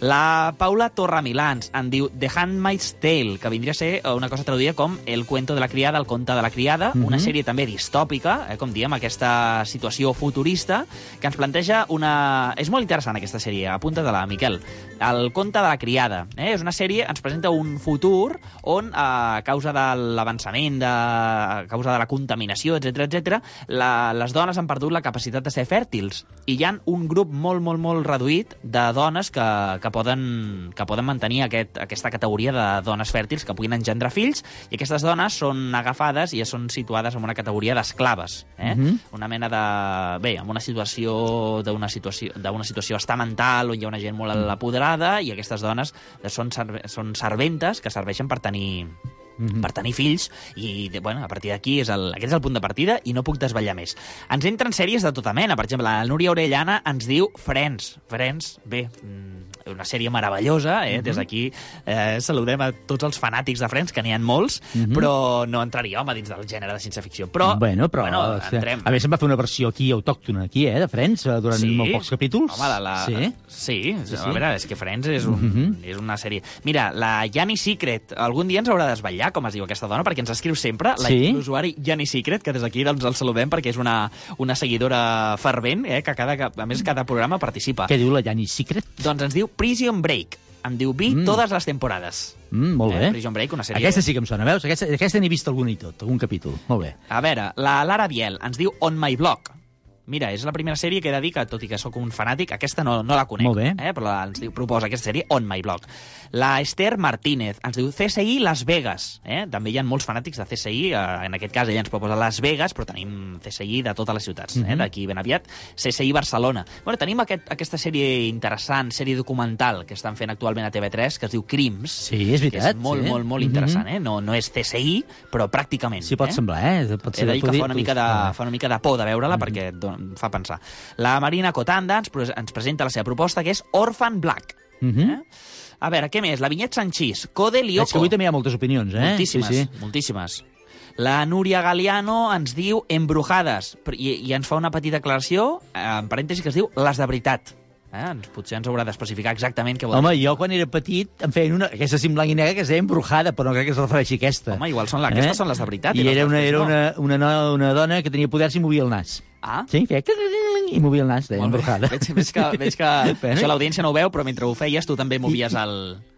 La Paula Torramilans en diu The Handmaid's Tale, que vindria a ser una cosa traduïda com El cuento de la criada, el conte de la criada, mm-hmm. una sèrie també distòpica, eh, com diem, aquesta situació futurista, que ens planteja una... És molt interessant aquesta sèrie, apunta-te-la, Miquel. El conte de la criada. Eh? És una sèrie, ens presenta un futur on, a causa de l'avançament, de... a causa de la contaminació, etcètera, etcètera, la... les dones han perdut la capacitat de ser fèrtils. I hi ha un grup molt, molt, molt reduït de dones que, que poden, que poden mantenir aquest, aquesta categoria de dones fèrtils que puguin engendrar fills, i aquestes dones són agafades i ja són situades en una categoria d'esclaves. Eh? Mm-hmm. Una mena de... Bé, en una situació d'una situació, d'una situació estamental on hi ha una gent molt apoderada, i aquestes dones són, serve, són serventes que serveixen per tenir... Mm-hmm. per tenir fills, i bueno, a partir d'aquí és el, aquest és el punt de partida i no puc desvetllar més. Ens entren sèries de tota mena. Per exemple, la Núria Orellana ens diu Friends. Friends, bé, una sèrie meravellosa, eh? Mm-hmm. Des d'aquí eh, saludem a tots els fanàtics de Friends, que n'hi ha molts, mm-hmm. però no entraria, home, dins del gènere de ciència-ficció. Però, bueno, però bueno, entrem. A més, se'n va fer una versió aquí, autòctona, aquí, eh, de Friends, durant sí? molt pocs capítols. Home, la, la, sí? Sí, sí, a veure, és que Friends és, un, mm-hmm. és una sèrie... Mira, la Yanni Secret, algun dia ens haurà de desvetllar com es diu aquesta dona, perquè ens escriu sempre, sí? L'usuari Yanni Secret, que des d'aquí doncs, el saludem perquè és una, una seguidora fervent, eh, que cada, a més cada programa participa. Què diu la Yanni Secret? Doncs ens diu Prison Break. Em diu vi mm. totes les temporades. Mm, molt bé. Eh, Prison Break, una sèrie... Aquesta sí que em sona, veus? Aquesta, aquesta n'he vist algun i tot, algun capítol. Molt bé. A veure, la Lara Biel ens diu On My Blog. Mira, és la primera sèrie que he de dir que, tot i que sóc un fanàtic, aquesta no, no la conec. Molt bé. Eh? Però la, ens diu, proposa aquesta sèrie On My Blog. La Esther Martínez ens diu C S I Las Vegas. Eh? També hi ha molts fanàtics de C S I. Eh, en aquest cas, ella ens proposa Las Vegas, però tenim C S I de totes les ciutats. Mm-hmm. eh? D'aquí ben aviat, C S I Barcelona. Bueno, tenim aquest, aquesta sèrie interessant, sèrie documental, que estan fent actualment a T V tres, que es diu Crims. Sí, és veritat. Que és molt, sí. molt, molt interessant. Mm-hmm. eh? no, no és C S I, però pràcticament. Sí, pot eh? semblar, eh? Pot ser He de dir que fa una, mica de, fa una mica de por de veure-la, mm-hmm. perquè don, fa pensar. La Marina Cotanda ens, ens presenta la seva proposta, que és Orphan Black. Mm-hmm. eh? A veure, què més? La Vinyet Sanchís, Code Lyoko. És que avui també hi ha moltes opinions, eh? Moltíssimes, sí, sí. moltíssimes. La Núria Galiano ens diu Embrujades, i, i ens fa una petita aclaració, en parèntesi, que es diu Les de veritat. Eh? Potser ens haurà d'especificar exactament què vol Home, dir. jo quan era petit em feien una... Aquesta sim blanc i negre que es deia Embrujada, però no crec que es refereixi a aquesta. Home, igual són la... aquestes eh? són les de veritat. I, I era, una, era no. una, una, una, una dona que tenia poders i movia el nas. Ah? Sí, feia... i movia el nas, deia Embrujada. Veig, veig que, veig que això l'audiència no ho veu, però mentre ho feies tu també movies el...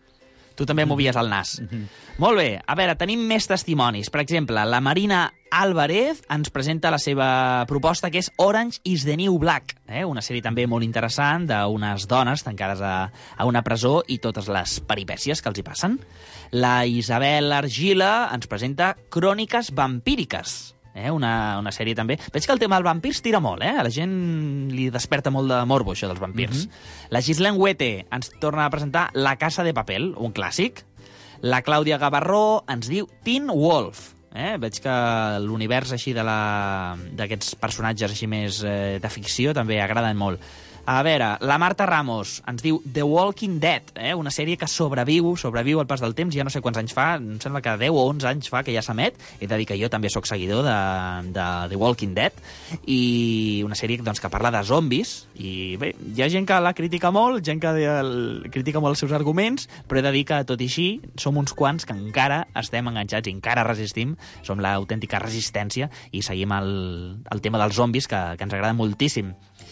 Tu també movies el nas. Mm-hmm. Molt bé, a veure, tenim més testimonis. Per exemple, la Marina Álvarez ens presenta la seva proposta, que és Orange is the New Black, eh? Una sèrie també molt interessant d'unes dones tancades a, a una presó i totes les peripècies que els hi passen. La Isabel Argila ens presenta Cròniques vampíriques. eh? una, una sèrie també. Veig que el tema dels vampirs tira molt, eh? A la gent li desperta molt de morbo, això dels vampirs. Mm-hmm. La Ghislaine Huete ens torna a presentar La Casa de Papel, un clàssic. La Clàudia Gavarró ens diu Teen Wolf. Eh? Veig que l'univers així de la... d'aquests personatges així més eh, de ficció també agraden molt. A veure, la Marta Ramos ens diu The Walking Dead, eh? Una sèrie que sobreviu, sobreviu al pas del temps, ja no sé quants anys fa, em sembla que deu o onze anys fa que ja s'emet. He de dir que jo també sóc seguidor de, de The Walking Dead, i una sèrie doncs, que parla de zombis, i bé, hi ha gent que la critica molt, gent que el, critica molt els seus arguments, però he de dir que, tot i així, som uns quants que encara estem enganxats i encara resistim, som l'autèntica resistència, i seguim el, el tema dels zombis, que, que ens agrada moltíssim.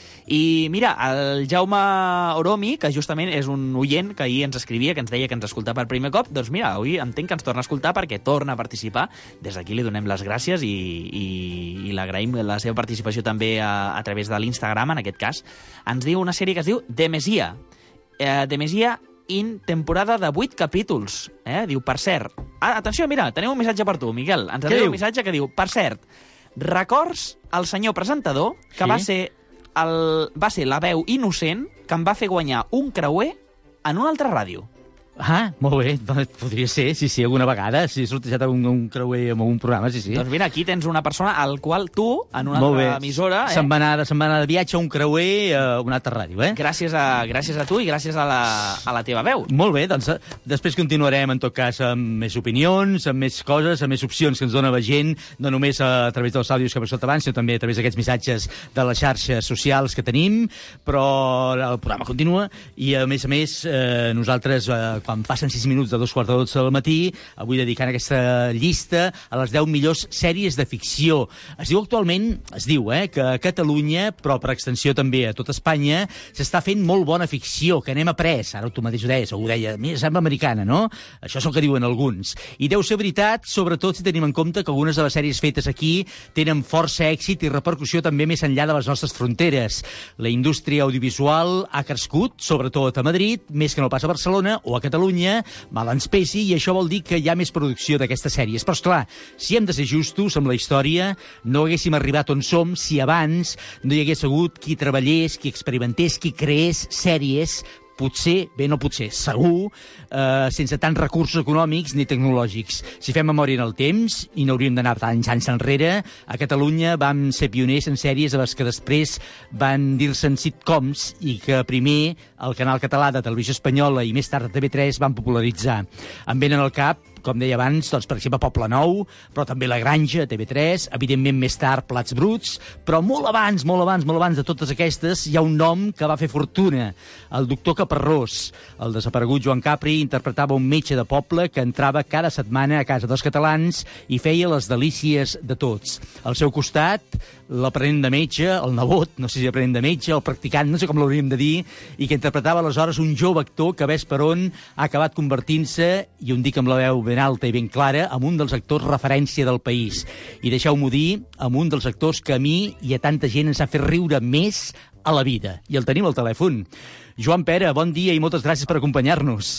I mira, el Jaume Oromi, que justament és un oient que ahir ens escrivia, que ens deia que ens escolta per primer cop, doncs mira, avui entenc que ens torna a escoltar perquè torna a participar. Des d'aquí li donem les gràcies i, i, i l'agraïm la seva participació també a, a través de l'Instagram, en aquest cas. Ens diu una sèrie que es diu The Messia. Eh, The Messia in temporada de vuit capítols. Eh? Diu, per cert... Ah, atenció, mira, tenim un missatge per tu, Miquel. Ens ha dit un missatge que diu, per cert, records al senyor presentador que sí? va ser... El, va ser la veu innocent que em va fer guanyar un creuer en una altra ràdio. Ah, molt bé, podria ser, sí, sí, alguna vegada, si he sortejat un, un creuer en un programa, sí, sí. Doncs mira, aquí tens una persona al qual tu, en una molt altra bé. emissora... Eh? Se'n va, anar, se'n va anar de viatge a un creuer a una altra ràdio, eh? Gràcies a, gràcies a tu i gràcies a la, a la teva veu. Molt bé, doncs després continuarem, en tot cas, amb més opinions, amb més coses, amb més opcions que ens dona la gent, no només a, a través dels àudios que hem escoltat abans, sinó també a través d'aquests missatges de les xarxes socials que tenim, però el programa continua i, a més a més, eh, nosaltres... Eh, quan passen sis minuts de dos quarts de dotze del matí, avui dedicant aquesta llista a les deu millors sèries de ficció. Es diu actualment, es diu, eh, que a Catalunya, però per extensió també a tot Espanya, s'està fent molt bona ficció, que n'hem après, ara tu mateix ho deies, ho deia, mira, sembla americana, no? Això és el que diuen alguns. I deu ser veritat, sobretot si tenim en compte que algunes de les sèries fetes aquí tenen força èxit i repercussió també més enllà de les nostres fronteres. La indústria audiovisual ha crescut, sobretot a Madrid, més que no pas a Barcelona o a Catalunya, mal ens pesi, i això vol dir que hi ha més producció d'aquestes sèries. Però, esclar, si hem de ser justos amb la història, no haguéssim arribat on som si abans no hi hagués hagut qui treballés, qui experimentés, qui creés sèries, potser, bé, no potser, segur, eh, sense tants recursos econòmics ni tecnològics. Si fem memòria en el temps, i no hauríem d'anar tants anys enrere, a Catalunya vam ser pioners en sèries a les que després van dir-se'n sitcoms i que primer el canal català de Televisió Espanyola i més tard de T V tres van popularitzar. Em venen al cap, com deia abans, doncs, per exemple, Poble Nou, però també La Granja, T V tres, evidentment més tard Plats Bruts, però molt abans, molt abans, molt abans de totes aquestes hi ha un nom que va fer fortuna, el doctor Caparrós. El desaparegut Joan Capri interpretava un metge de poble que entrava cada setmana a casa dels catalans i feia les delícies de tots. Al seu costat, l'aprenent de metge, el nebot, no sé si aprenent de metge, el practicant, no sé com l'hauríem de dir, i que interpretava aleshores un jove actor que ves per on ha acabat convertint-se, i un dic amb la veu ben alta i ben clara, amb un dels actors referència del país. I deixeu-m'ho dir, amb un dels actors que a mi i a tanta gent ens ha fet riure més a la vida. I el tenim al telèfon. Joan Pera, bon dia i moltes gràcies per acompanyar-nos.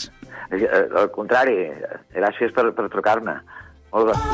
Al contrari, gràcies per, per trucar-me. Molt bé.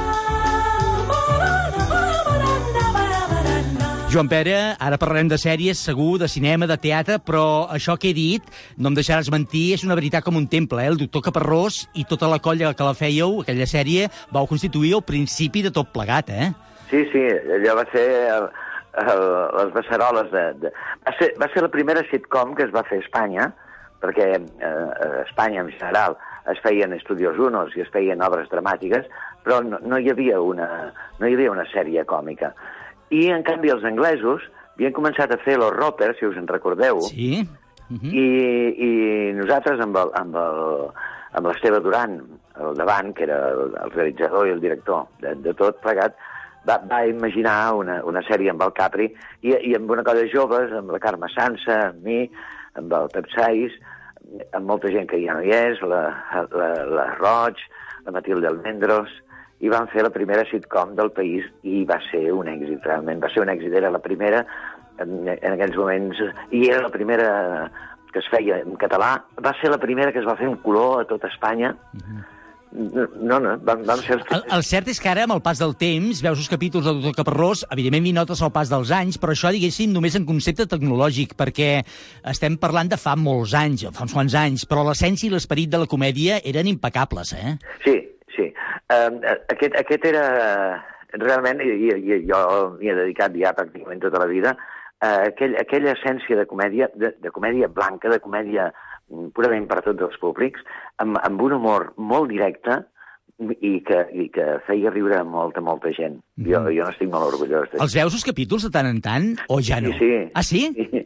Joan Pere, ara parlarem de sèries, segur, de cinema, de teatre, però això que he dit, no em deixaràs mentir, és una veritat com un temple, eh? El doctor Caparrós i tota la colla que la fèieu, aquella sèrie, vau constituir el principi de tot plegat, eh? Sí, sí, allò va ser el, el, les beceroles de... de... Va, ser, va ser la primera sitcom que es va fer a Espanya, perquè eh, a Espanya, en general, es feien estudios unos i es feien obres dramàtiques, però no, no, hi havia una, no hi havia una sèrie còmica. I, en canvi, els anglesos havien començat a fer Los Roper, si us en recordeu. Sí. Uh-huh. I, i nosaltres, amb el, amb el, amb l'Esteve Duran, al davant, que era el, el realitzador i el director de, de tot plegat, va, va imaginar una, una sèrie amb el Capri i, i amb una colla de joves, amb la Carme Sansa, amb mi, amb el Pep Saiz, amb molta gent que ja no hi és, la, la, la Roig, la Matilde Almendros, i van fer la primera sitcom del país i va ser un èxit, realment. Va ser un èxit, era la primera en, en aquells moments, i era la primera que es feia en català. Va ser la primera que es va fer en color a tot Espanya, uh-huh. No, no, vam, vam ser... El, el cert és que ara, amb el pas del temps, veus els capítols del doctor Caparrós, evidentment hi notes el pas dels anys, però això, diguéssim, només en concepte tecnològic, perquè estem parlant de fa molts anys, fa uns quants anys, però l'essència i l'esperit de la comèdia eren impecables, eh? Sí, sí. Uh, aquest, aquest era... Realment, i, i jo m'hi he dedicat ja pràcticament tota la vida, uh, aquell, aquella essència de comèdia, de, de comèdia blanca, de comèdia purament per a tots els públics, amb, amb un humor molt directe i que, i que feia riure molta, molta gent. Mm. Jo, jo n'estic molt orgullós. Els veus els capítols de tant en tant, o ja no? Sí, sí. Ah, sí?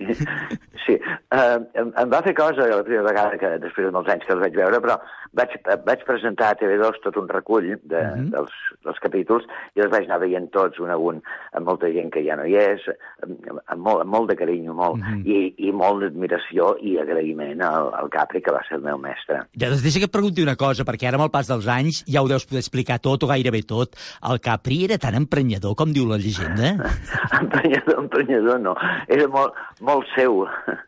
Sí. Uh, em, em va fer cosa la primera vegada, que després de molts anys que els vaig veure, però vaig, vaig presentar a T V dos tot un recull de, mm -hmm. dels, dels capítols i els vaig anar veient tots, un a un, amb molta gent que ja no hi és, amb, amb, molt, amb molt de carinyo, molt, mm -hmm. i, i molt d'admiració i agraïment al, al Capri, que va ser el meu mestre. Ja, doncs deixa que et pregunti una cosa, perquè ara amb el pas dels anys ja ho deus poder explicar tot o gairebé tot. El Capri era tan emprenyador com diu la llegenda? emprenyador, emprenyador no. Era molt, molt seu,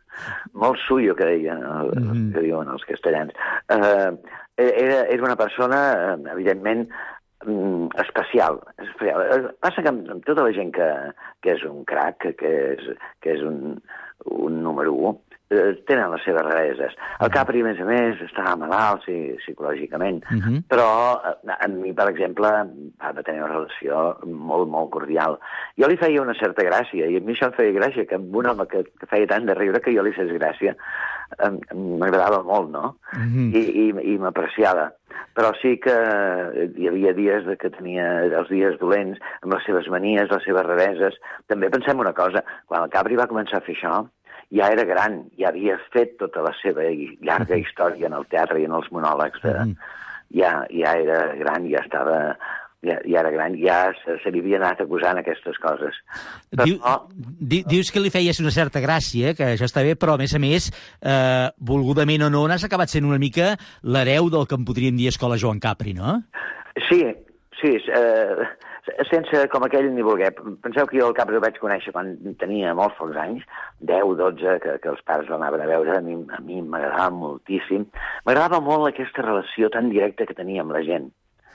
molt suyo, que deien, el, mm. que diuen els castellans. Uh, era, era una persona, evidentment, um, especial. especial. Passa que amb, amb tota la gent que, que és un crac, que és, que és un, un número u, tenen les seves rareses. El Capri, a més a més, estava malalt sí, psicològicament, uh -huh. però amb mi, per exemple, va tenir una relació molt, molt cordial. Jo li feia una certa gràcia, i a mi això em feia gràcia, que amb un home que, que feia tant de riure que jo li fes gràcia, m'agradava molt, no? Uh -huh. I, i, i m'apreciava. Però sí que hi havia dies de que tenia els dies dolents, amb les seves manies, les seves rareses. També pensem una cosa, quan el Capri va començar a fer això, ja era gran, ja havia fet tota la seva llarga història en el teatre i en els monòlegs. De, mm. ja, ja era gran, ja estava... Ja, ja era gran, ja se, se li havia anat acusant aquestes coses. Diu, però... di, dius que li feies una certa gràcia, que això està bé, però a més a més, eh, volgudament o no, n'has acabat sent una mica l'hereu del que en podríem dir Escola Joan Capri, no? Sí, sí, eh, sense com aquell ni voler. Penseu que jo el Capri el vaig conèixer quan tenia molts pocs anys, deu, dotze, que, que els pares l'anaven a veure. A mi a mi m'agradava moltíssim. M'agradava molt aquesta relació tan directa que tenia amb la gent.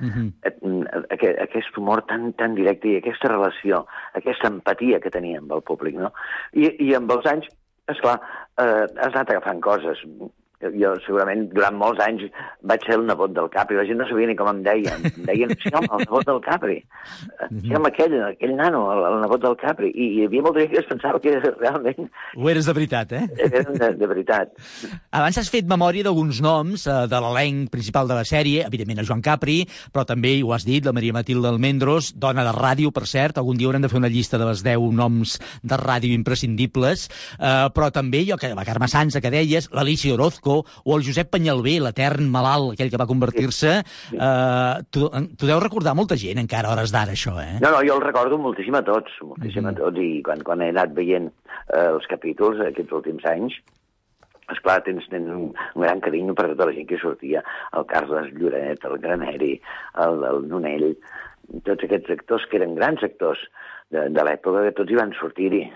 Uh-huh. Aquest, aquest humor tan, tan directe i aquesta relació, aquesta empatia que tenia amb el públic, no? I, i amb els anys, esclar, eh, has anat agafant coses. Jo, segurament, durant molts anys vaig ser el nebot del Capri. La gent no sabia ni com em deien. Em deien, sí, home, el nebot del Capri. Sí, home, aquell, aquell nano, el, el nebot del Capri. I hi havia molta gent que es pensava que realment... Ho eres de veritat, eh? Eren de, de veritat. Abans has fet memòria d'alguns noms eh, de l'elenc principal de la sèrie, evidentment el Joan Capri, però també, ho has dit, la Maria Matilde Almendros, dona de ràdio, per cert. Algun dia haurem de fer una llista de les deu noms de ràdio imprescindibles. Eh, però també, jo, que la Carme Sansa, que deies, l'Alicia Orozco, o el Josep Penyalbé, l'etern malalt, aquell que va convertir-se. Sí. Uh, tu, tu deus recordar molta gent encara a hores d'ara, això, eh? No, no, jo el recordo moltíssim a tots, moltíssim mm-hmm. a tots, i quan, quan he anat veient uh, els capítols aquests últims anys, esclar, tens, tens un, un gran carinyo per tota la gent que sortia, el Carles Lloret, el Graneri, el, el Nonell, tots aquests actors que eren grans actors de, de l'època, que tots hi van sortir-hi.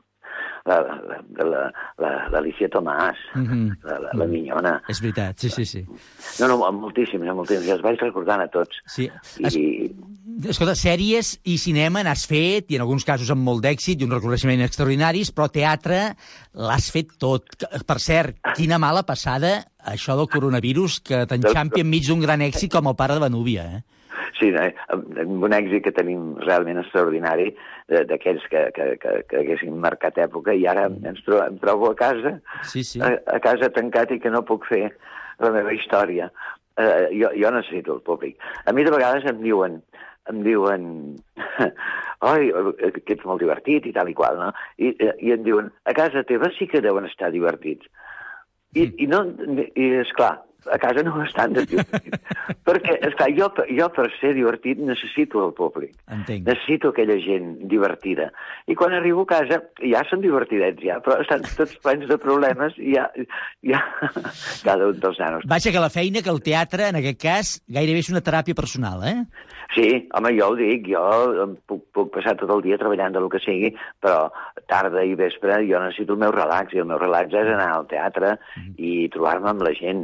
L'Alicia Tomàs, mm-hmm. la, la, la Minyona. És veritat, sí, sí, sí. No, no, moltíssims, moltíssims. Els vaig recordant a tots. Sí. I... Es... Escolta, sèries i cinema n'has fet, i en alguns casos amb molt d'èxit i un reconeixement extraordinaris, però teatre l'has fet tot. Per cert, quina mala passada això del coronavirus que t'enxampi enmig d'un gran èxit com el Pare de Benúvia, eh? Sí, amb un èxit que tenim realment extraordinari, d'aquells que, que, que, que haguessin marcat època, i ara ens trobo, em trobo a casa, sí, sí. A, a casa tancat i que no puc fer la meva història. Uh, jo, jo necessito el públic. A mi de vegades em diuen, em diuen, oi, que ets molt divertit i tal i qual, no? I, i em diuen, a casa teva sí que deuen estar divertits. I, i no, i esclar, a casa no estan de divertit. Perquè, esclar, jo, jo per ser divertit necessito el públic. Entenc. Necessito aquella gent divertida. I quan arribo a casa, ja són divertidets, ja, però estan tots plens de problemes i ja, ja cada un dels nanos. Vaja, que la feina, que el teatre, en aquest cas, gairebé és una teràpia personal, eh? Sí, home, jo ho dic, jo puc, puc passar tot el dia treballant del que sigui, però tarda i vespre jo necessito el meu relax, i el meu relax és anar al teatre mm. i trobar-me amb la gent.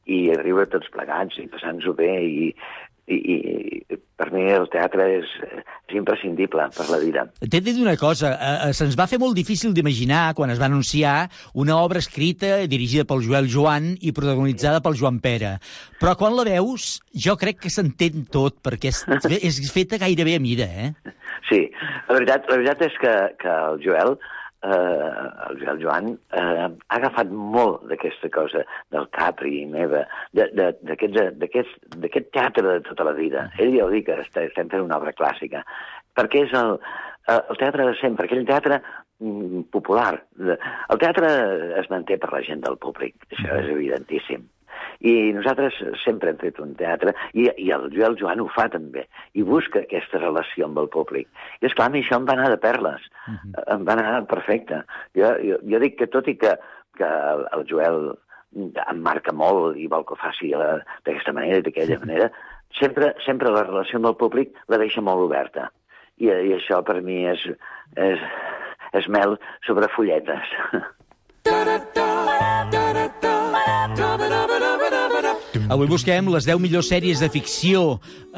i riure tots plegats i passar-nos-ho bé i, i, i per mi el teatre és, és imprescindible per la vida. T'he de dir una cosa, eh, se'ns va fer molt difícil d'imaginar quan es va anunciar una obra escrita, dirigida pel Joel Joan i protagonitzada pel Joan Pere. Però quan la veus, jo crec que s'entén tot, perquè és, és feta gairebé a mida, eh? Sí, la veritat, la veritat és que, que el Joel eh, el Joel Joan eh, ha agafat molt d'aquesta cosa del Capri i meva, d'aquest teatre de tota la vida. Ell ja ho dic, que estem fent una obra clàssica, perquè és el, el teatre de sempre, aquell teatre mm, popular. El teatre es manté per la gent del públic, això és evidentíssim. I nosaltres sempre hem fet un teatre, i, i el Joel Joan ho fa també, i busca aquesta relació amb el públic. I esclar, a mi això em va anar de perles, uh-huh. em va anar perfecte. Jo, jo, jo dic que tot i que, que el, el Joel em marca molt i vol que ho faci d'aquesta manera i d'aquella manera, sempre, sempre la relació amb el públic la deixa molt oberta. I, i això per mi és, és, és mel sobre folletes. Avui busquem les deu millors sèries de ficció.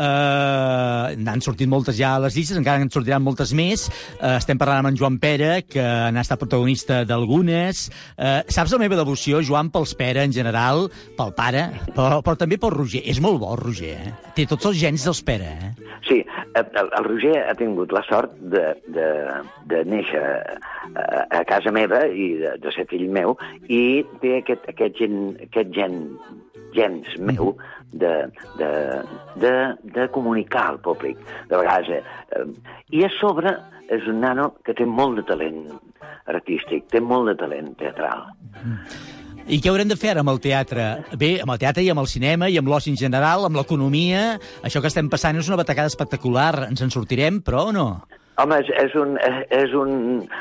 Eh, n'han sortit moltes ja a les llistes, encara en sortiran moltes més. Eh, estem parlant amb en Joan Pere, que n'ha estat protagonista d'algunes. Eh, saps la meva devoció, Joan, pels Pere en general, pel pare, però, però també pel Roger. És molt bo, Roger, eh? Té tots els gens dels Pere, eh? Sí, el, el Roger ha tingut la sort de, de, de néixer a, a casa meva i de, de ser fill meu, i té aquest, aquest gen, aquest gen gens meu de, de, de, de comunicar al públic, de vegades. Eh, I a sobre és un nano que té molt de talent artístic, té molt de talent teatral. I què haurem de fer ara amb el teatre? Bé, amb el teatre i amb el cinema i amb l'oci en general, amb l'economia. Això que estem passant és una batacada espectacular. Ens en sortirem, però o no? Home, és, és un, és un,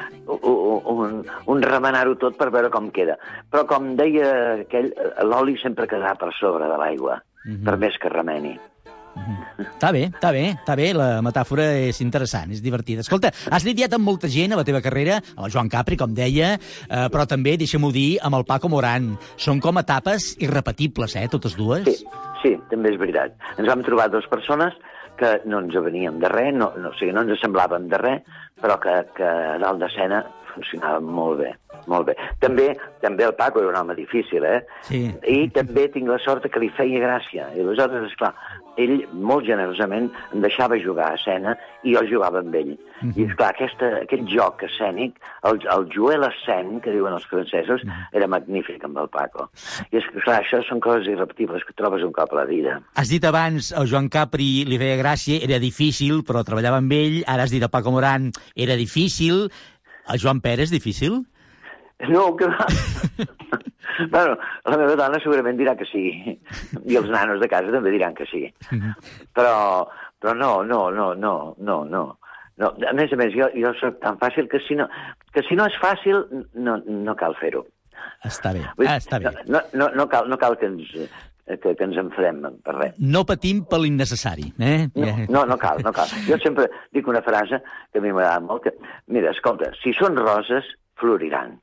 un, un remenar-ho tot per veure com queda. Però com deia aquell, l'oli sempre quedarà per sobre de l'aigua, mm-hmm. per més que remeni. Mm-hmm. Està bé, està bé, està bé, la metàfora és interessant, és divertida. Escolta, has lidiat amb molta gent a la teva carrera, amb el Joan Capri, com deia, eh, però també, deixa'm-ho dir, amb el Paco Morán. Són com etapes irrepetibles, eh, totes dues? Sí, sí, també és veritat. Ens vam trobar dues persones que no ens veníem de res, no, no, o sigui, no ens semblàvem de res, però que, que a dalt d'escena funcionava molt bé, molt bé. També, també el Paco era un home difícil, eh? Sí. I també tinc la sort que li feia gràcia. I aleshores, esclar, ell molt generosament em deixava jugar a escena i jo jugava amb ell. Mm-hmm. I esclar, aquesta, aquest joc escènic, el, el Joel escèn, que diuen els francesos, mm-hmm. era magnífic amb el Paco. I és que, clar, això són coses irrepetibles que trobes un cop a la vida. Has dit abans, el Joan Capri li feia gràcia, era difícil, però treballava amb ell. Ara has dit el Paco Morán, era difícil. El Joan Pere és difícil? No, que va. Bueno, la meva dona segurament dirà que sí. I els nanos de casa també diran que sí. Però, però no, no, no, no, no, no. no. A més a més, jo, jo soc tan fàcil que si no, que si no és fàcil, no, no cal fer-ho. Està bé, Vull, ah, està bé. No, no, no, cal, no cal que ens... Que, que ens enfrem per res. No patim per l'innecessari, eh? No, no, no cal, no cal. Jo sempre dic una frase que a mi m'agrada molt, que, mira, escolta, si són roses, floriran.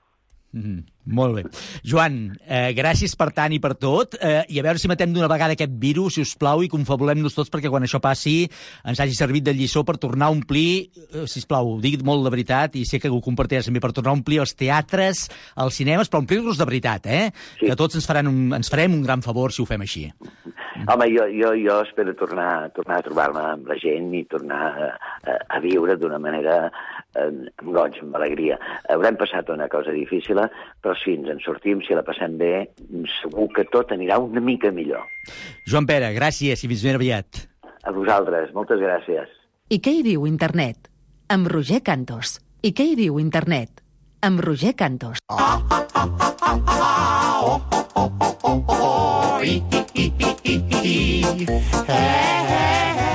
Mm, molt bé. Joan, eh, gràcies per tant i per tot, eh, i a veure si matem d'una vegada aquest virus, si us plau, i confabulem-nos tots perquè quan això passi ens hagi servit de lliçó per tornar a omplir, eh, sisplau, digui molt de veritat, i sé que ho compartiràs també, per tornar a omplir els teatres, els cinemes, però omplir-los de veritat, eh? Sí. Que tots ens, faran un, ens farem un gran favor si ho fem així. Home, jo, jo, jo espero tornar, tornar a trobar-me amb la gent i tornar a, a, a viure d'una manera eh, amb goig, amb alegria. Haurem passat una cosa difícil, però si ens en sortim, si la passem bé, segur que tot anirà una mica millor. Joan Pere, gràcies i fins ben aviat. A vosaltres, moltes gràcies. I què hi diu internet? Amb Roger Cantos. I què hi diu internet? Amb Roger Cantos. Oh, oh, oh, oh, oh, oh, oh, oh, oh, oh, i, i, i, i, i, i. Hey, hey, hey.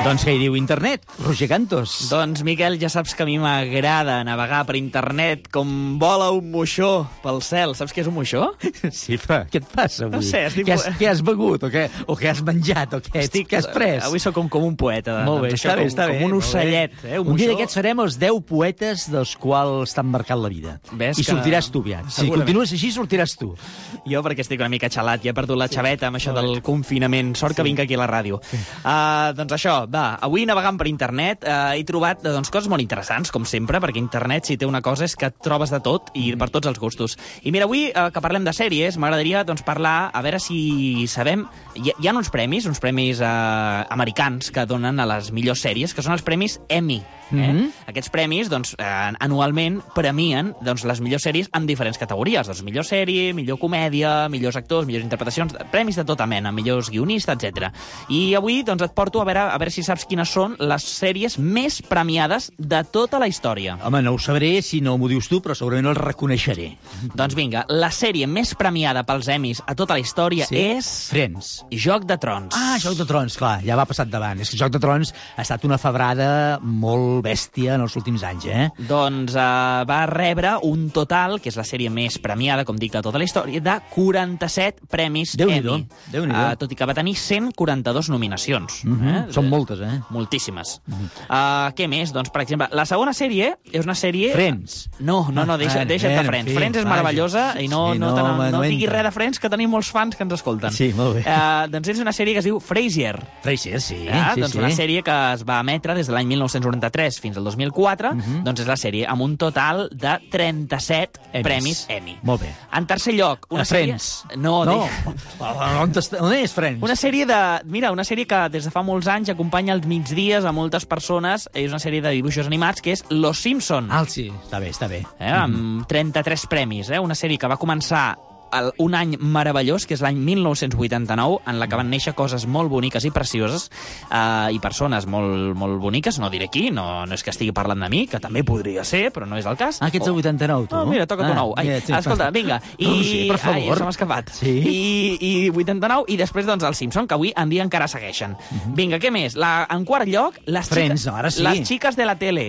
Doncs què hi diu internet? Roger Cantos. Doncs, Miquel, ja saps que a mi m'agrada navegar per internet com vola un moixó pel cel. Saps què és un moixó? Sí, però què et passa avui? No sé, estic... Què has, què has begut o què, o què has menjat o què, estic... què has pres? Avui sóc com, com un poeta. Molt bé, doncs està això, bé, com, està bé. Com un molt ocellet. bé. Eh? Un, un dia moixó... d'aquests farem els deu poetes dels quals t'han marcat la vida. Ves I que... sortiràs tu aviat. Si Segurament. continues així, sortiràs tu. Jo perquè estic una mica xalat, ja he perdut la Sí. xaveta amb això Molt del confinament. Sort que Sí. vinc aquí a la ràdio. Sí. Uh, doncs això, va, avui navegant per internet uh, he trobat doncs, coses molt interessants, com sempre, perquè internet, si té una cosa, és que et trobes de tot i per tots els gustos. I mira, avui uh, que parlem de sèries, m'agradaria doncs, parlar, a veure si sabem... Hi, hi ha uns premis, uns premis uh, americans que donen a les millors sèries, que són els premis Emmy. Eh? Mm-hmm. Aquests premis, doncs, eh, anualment premien doncs, les millors sèries en diferents categories. Doncs, millor sèrie, millor comèdia, millors actors, millors interpretacions, premis de tota mena, millors guionistes, etcètera. I avui doncs, et porto a veure, a veure si saps quines són les sèries més premiades de tota la història. Home, no ho sabré si no m'ho dius tu, però segurament el reconeixeré. Doncs vinga, la sèrie més premiada pels Emmys a tota la història Sí. és... Friends. Joc de Trons. Ah, Joc de Trons, clar, ja va passat davant. És que Joc de Trons ha estat una febrada molt bèstia en els últims anys, eh? Doncs uh, va rebre un total, que és la sèrie més premiada, com dic, de tota la història, de quaranta-set premis Déu-n'hi-do, Emmy. Déu-n'hi-do. Uh, tot i que va tenir cent quaranta-dos nominacions. Mhm, eh? Són moltes, eh? Moltíssimes. Uh, què més? Doncs, per exemple, la segona sèrie és una sèrie... Friends. No, no, no, deixa, Ah, deixa't de bueno, Friends. en fi, Friends és vaja. meravellosa i no, Sí, no, no, no, home, no, no diguis entra. res de Friends, que tenim molts fans que ens escolten. Sí, molt bé. Uh, doncs és una sèrie que es diu Frasier. Frasier, sí. Ah, sí, doncs sí. una sèrie que es va emetre des de l'any mil nou-cents noranta-tres fins al dos mil quatre, Mhm. doncs és la sèrie amb un total de trenta-set Emmys. premis Emmy. Molt bé. En tercer lloc, una A sèrie... Friends. No, No. de- On, està- on és Friends? Una sèrie de... Mira, una sèrie que des de fa molts anys acompanya els migdies a moltes persones. És una sèrie de dibuixos animats que és Los Simpson. Ah, sí, està bé, està bé. Eh, amb trenta-tres premis. Eh? Una sèrie que va començar el, un any meravellós, que és l'any mil nou-cents vuitanta-nou, en la que van néixer coses molt boniques i precioses, eh, i persones molt, molt boniques, no diré qui, no, no és que estigui parlant de mi, que també podria ser, però no és el cas. Ah, que ets del vuitanta-nou, tu? Oh, mira, toca tu Ah, nou. Ai, mira, sí, escolta, vinga. I... No, sí, per favor. Ai, se m'ha escapat. Sí. I, I vuitanta-nou, i després, doncs, el Simpson, que avui en dia encara segueixen. Vinga, què més? La, en quart lloc, les, Friends, xiques, no, ara sí. les xiques de la tele.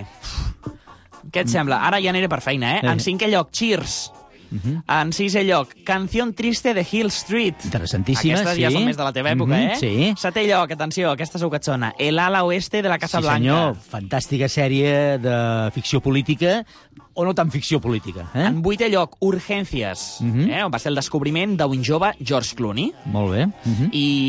Què et sembla? Ara ja aniré per feina, eh? En cinquè lloc, Cheers. En sisè lloc, Canción Triste de Hill Street. Interessantíssima, Aquestes sí. ja són més de la teva època, Mhm, eh? sí. Setè lloc, atenció, aquesta segur que et sona. El ala oeste de la Casa Sí, Blanca. senyor, fantàstica sèrie de ficció política, o no tan ficció política, eh? En vuitè lloc, Urgències, Mhm. eh? on va ser el descobriment d'un jove George Clooney. Molt bé. Mhm.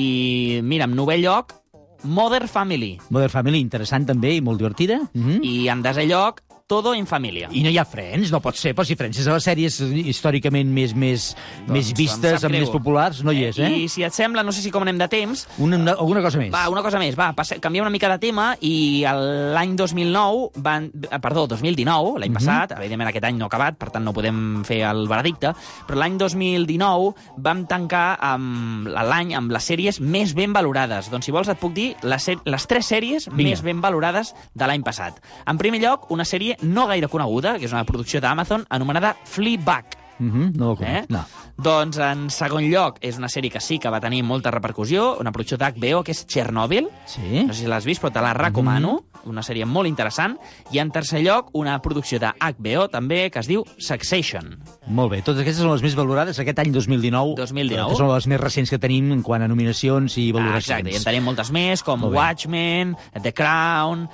I, mira, en novè lloc, Modern Family. Modern Family, interessant també i molt divertida. Mhm. I en desè lloc, Todo en Família. I no hi ha Friends, no pot ser, però si Friends és de les sèries històricament més, més, Doncs més em vistes, sap amb greu. més populars, no hi és, eh? I si et sembla, no sé si com anem de temps... Una, una, alguna cosa més. Va, una cosa més, va, passe, canviem una mica de tema i el- l'any dos mil nou, van, eh, perdó, dos mil dinou, l'any Mhm. passat, evidentment aquest any no ha acabat, per tant no podem fer el veredicte, però l'any dos mil dinou vam tancar amb l'any amb les sèries més ben valorades. Doncs si vols et puc dir les, ser- les tres sèries Vinga. més ben valorades de l'any passat. En primer lloc, una sèrie no gaire coneguda, que és una producció d'Amazon, anomenada Fleabag. Mhm, no ho conec, Eh? no. Doncs, en segon lloc, és una sèrie que sí que va tenir molta repercussió, una producció d'H B O, que és Chernobyl. Sí. No sé si l'has vist, però te la recomano. Una sèrie molt interessant. I en tercer lloc, una producció de H B O, també, que es diu Succession. Molt bé, totes aquestes són les més valorades aquest any dos mil dinou. dos mil dinou. Que són les més recents que tenim en quant a nominacions i Ah, valoracions. exacte, i en tenim moltes més, com Molt bé. Watchmen, The Crown,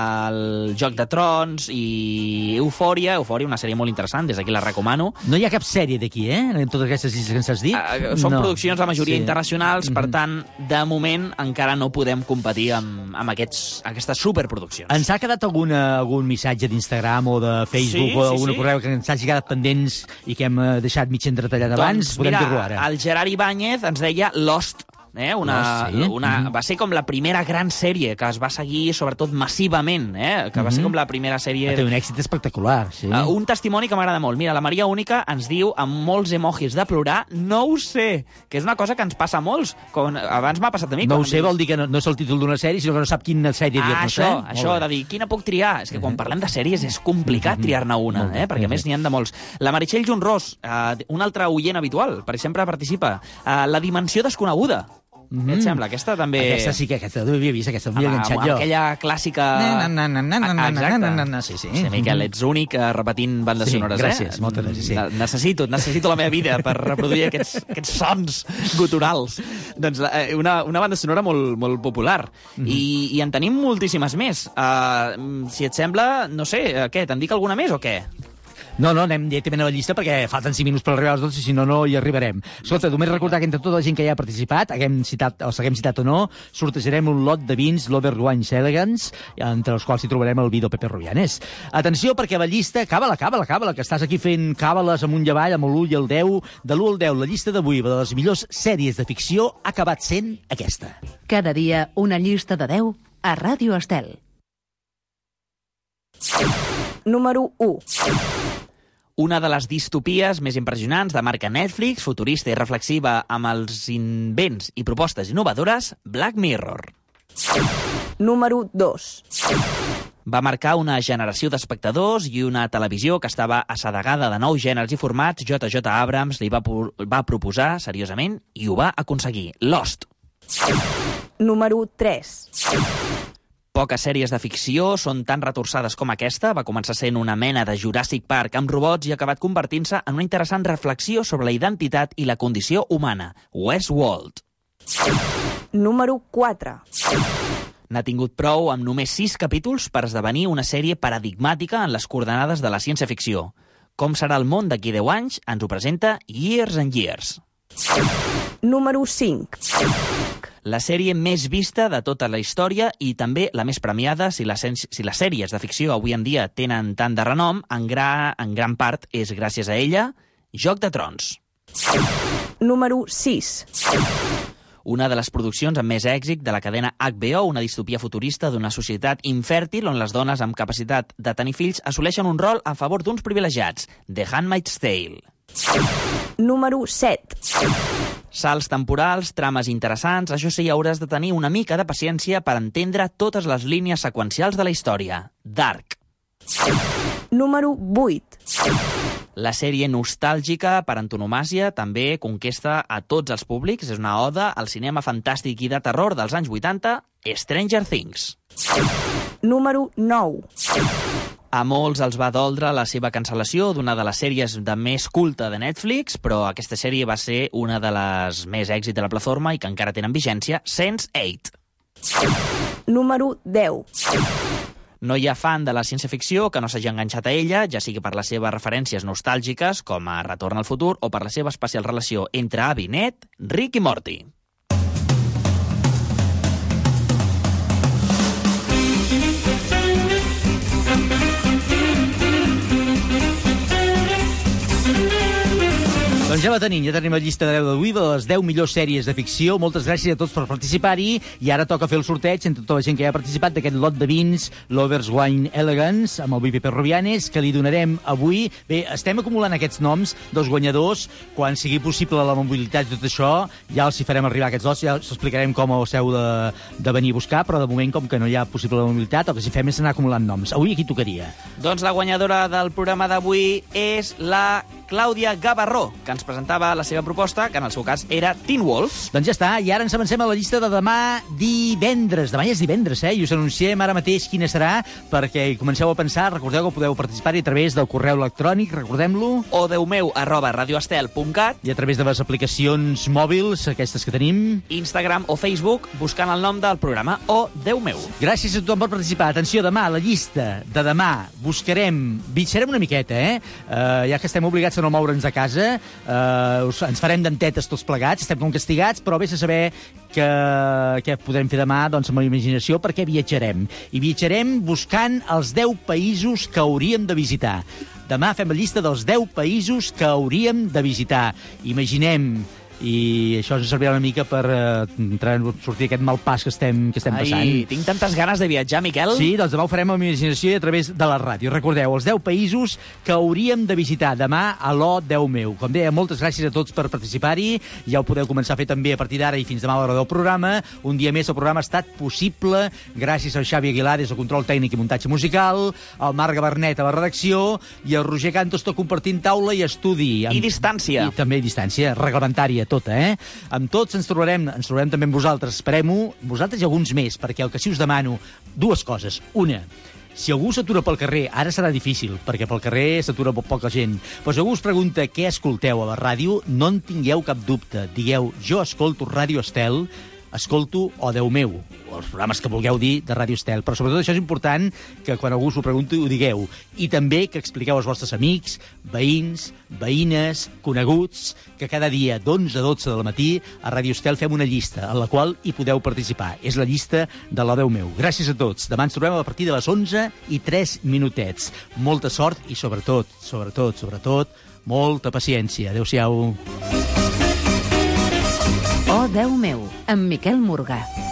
el Joc de Trons i Eufòria. Eufòria, una sèrie molt interessant, des d'aquí la recomano. No hi ha cap sèrie d'aquí, eh? En totes aquestes llistes que ens has dit. Uh, són no. produccions, la majoria Sí. internacionals, per Mhm. tant, de moment encara no podem competir amb, amb aquests, aquestes superproduccions. Ens ha quedat alguna, algun missatge d'Instagram o de Facebook Sí, o sí, algun sí. correu que ens hagi quedat pendents i que hem eh, deixat mig entretallat abans? Doncs, Podem mira, dir-ho ara. el Gerard Ibáñez ens deia Lost. Eh? Una, Lost, sí. una, Mhm. Va ser com la primera gran sèrie que es va seguir, sobretot massivament, eh? que va ser Mhm. com la primera sèrie... Té un èxit espectacular, sí. Uh, un testimoni que m'agrada molt. Mira, la Maria Única ens diu, amb molts emojis de plorar, no ho sé, que és una cosa que ens passa a molts. Com, abans m'ha passat a mi. No quan ho sé, em dius- vol dir que no, no és el títol d'una sèrie, sinó que no sap quina sèrie Ah, dir-nos, això, eh? això, de dir, quina puc triar? És que quan parlem de sèries és complicat triar-ne una, eh? perquè a més n'hi han de molts. La Meritxell Junrós, uh, un altre oient habitual, per sempre participa. Uh, la dimensió desconeguda. Mm-hmm. Què et sembla? Aquesta també... Aquesta sí que aquesta no havia vist, aquesta m'havia enganxat jo. Amb aquella clàssica... Na, na, na, na, na, exacte. na, na, na, sí, sí. Sí, Miquel, ets únic repetint bandes sí, sonores, gràcies, eh? moltes gràcies, sí. Necessito, necessito la meva vida per reproduir aquests, aquests sons guturals. Doncs una, una banda sonora molt, molt popular. Mm-hmm. I, I en tenim moltíssimes més. Uh, si et sembla, no sé, què, te'n dic alguna més o què? No, no, anem directament a la llista perquè falten cinc minuts per arribar als dotze i si no, no hi arribarem. Escolta, només recordar que entre tota la gent que hi ha participat, haguem citat, els haguem citat o no, sortejarem un lot de vins l'Overwine Elegance, entre els quals hi trobarem el vi del Pepe Rubianes. Atenció, perquè la llista, acaba-la, acaba-la, acaba-la, que estàs aquí fent càbales amunt i avall, amb l'u i el deu, de l'u al deu, la llista d'avui de les millors sèries de ficció ha acabat sent aquesta. Cada dia una llista de deu a Ràdio Estel. Número u. Una de les distopies més impressionants de marca Netflix, futurista i reflexiva amb els invents i propostes innovadores, Black Mirror. Número dos. Va marcar una generació d'espectadors i una televisió que estava assedegada de nous gèneres i formats. J J Abrams li va, va proposar seriosament i ho va aconseguir. Lost. Número tres. Poques sèries de ficció són tan retorçades com aquesta. Va començar sent una mena de Jurassic Park amb robots i ha acabat convertint-se en una interessant reflexió sobre la identitat i la condició humana. Westworld. Número quatre. N'ha tingut prou amb només sis capítols per esdevenir una sèrie paradigmàtica en les coordenades de la ciència-ficció. Com serà el món d'aquí deu anys? Ens ho presenta Years and Years. Número cinc. La sèrie més vista de tota la història i també la més premiada, si les, si les sèries de ficció avui en dia tenen tant de renom, en, gra, en gran part és gràcies a ella, Joc de Trons. Número sis. Una de les produccions amb més èxit de la cadena H B O, una distopia futurista d'una societat infèrtil on les dones amb capacitat de tenir fills assoleixen un rol a favor d'uns privilegiats, The Handmaid's Tale. Número set. Salts temporals, trames interessants, això sí, hauràs de tenir una mica de paciència per entendre totes les línies seqüencials de la història. Dark. Número vuit. La sèrie nostàlgica per antonomàsia també conquesta a tots els públics. És una oda al cinema fantàstic i de terror dels anys vuitanta, Stranger Things. Número nou. A molts els va doldre la seva cancel·lació d'una de les sèries de més culte de Netflix, però aquesta sèrie va ser una de les més èxit de la plataforma i que encara tenen vigència, sense eight. Número deu. No hi ha fan de la ciència-ficció que no s'hagi enganxat a ella, ja sigui per les seves referències nostàlgiques, com a Retorn al futur, o per la seva especial relació entre Abby i Ned, Rick i Morty. Doncs ja la tenim, ja tenim la llista de deu d'avui de les deu millors sèries de ficció. Moltes gràcies a tots per participar-hi i ara toca fer el sorteig entre tota la gent que hi ha participat d'aquest lot de vins, l'Overwine Elegance, amb el vi Pepe Rubianes, que li donarem avui. Bé, estem acumulant aquests noms dels guanyadors. Quan sigui possible la mobilitat i tot això, ja els hi farem arribar aquests lots, ja us explicarem com us heu de, de venir a buscar, però de moment, com que no hi ha possible la mobilitat, el que si fem és anar acumulant noms. Avui a qui tocaria? Doncs la guanyadora del programa d'avui és la Clàudia Gavarró, que ens presentava la seva proposta, que en el seu cas era Teen Wolf. Doncs ja està, i ara ens avancem a la llista de demà divendres. Demà ja és divendres, eh? I us anunciem ara mateix quina serà, perquè hi comenceu a pensar. Recordeu que podeu participar-hi a través del correu electrònic, recordem-lo. O deumeu arroba radioestel punt cat. I a través de les aplicacions mòbils, aquestes que tenim. Instagram o Facebook, buscant el nom del programa o Déu meu. Gràcies a tothom per participar. Atenció, demà, la llista de demà, buscarem, bitxarem una miqueta, eh? Uh, ja que estem obligats a no moure'ns de casa, uh, us, ens farem dentetes tots plegats, estem com castigats, però vés a saber que, què podrem fer demà, doncs amb la imaginació, perquè viatjarem. I viatjarem buscant els deu països que hauríem de visitar. Demà fem la llista dels deu països que hauríem de visitar. Imaginem, i això ens servirà una mica per uh, sortir aquest mal pas que estem, que estem passant. Ai, tinc tantes ganes de viatjar, Miquel. Sí, doncs demà ho farem amb imaginació i a través de la ràdio. Recordeu, els deu països que hauríem de visitar demà a l'O Déu meu. Com deia, moltes gràcies a tots per participar-hi. Ja ho podeu començar a fer també a partir d'ara i fins demà a l'hora del programa. Un dia més el programa ha estat possible gràcies al Xavi Aguilar des del control tècnic i muntatge musical, al Marc Gabernet a la redacció i al Roger Cantos tot compartint taula i estudi. I distància. I també distància reglamentària. dia, tota, eh? Amb tots ens trobarem, ens trobarem també amb vosaltres, esperem-ho, vosaltres i alguns més, perquè el que sí us demano, dues coses. Una, si algú s'atura pel carrer, ara serà difícil, perquè pel carrer s'atura poca gent, però si algú us pregunta què escolteu a la ràdio, no en tingueu cap dubte. Digueu, jo escolto Ràdio Estel, escolto O Déu meu, o els programes que vulgueu dir de Ràdio Estel, però sobretot això és important que quan algú us ho pregunti ho digueu, i també que expliqueu als vostres amics, veïns, veïnes, coneguts, que cada dia d'onze a dotze del matí a Ràdio Estel fem una llista en la qual hi podeu participar. És la llista de l'O Déu meu. Gràcies a tots. Demà ens trobem a partir de les onze i tres minutets. Molta sort i sobretot, sobretot, sobretot, molta paciència. Adéu-siau. Oh, Déu meu, amb Miquel Morgà.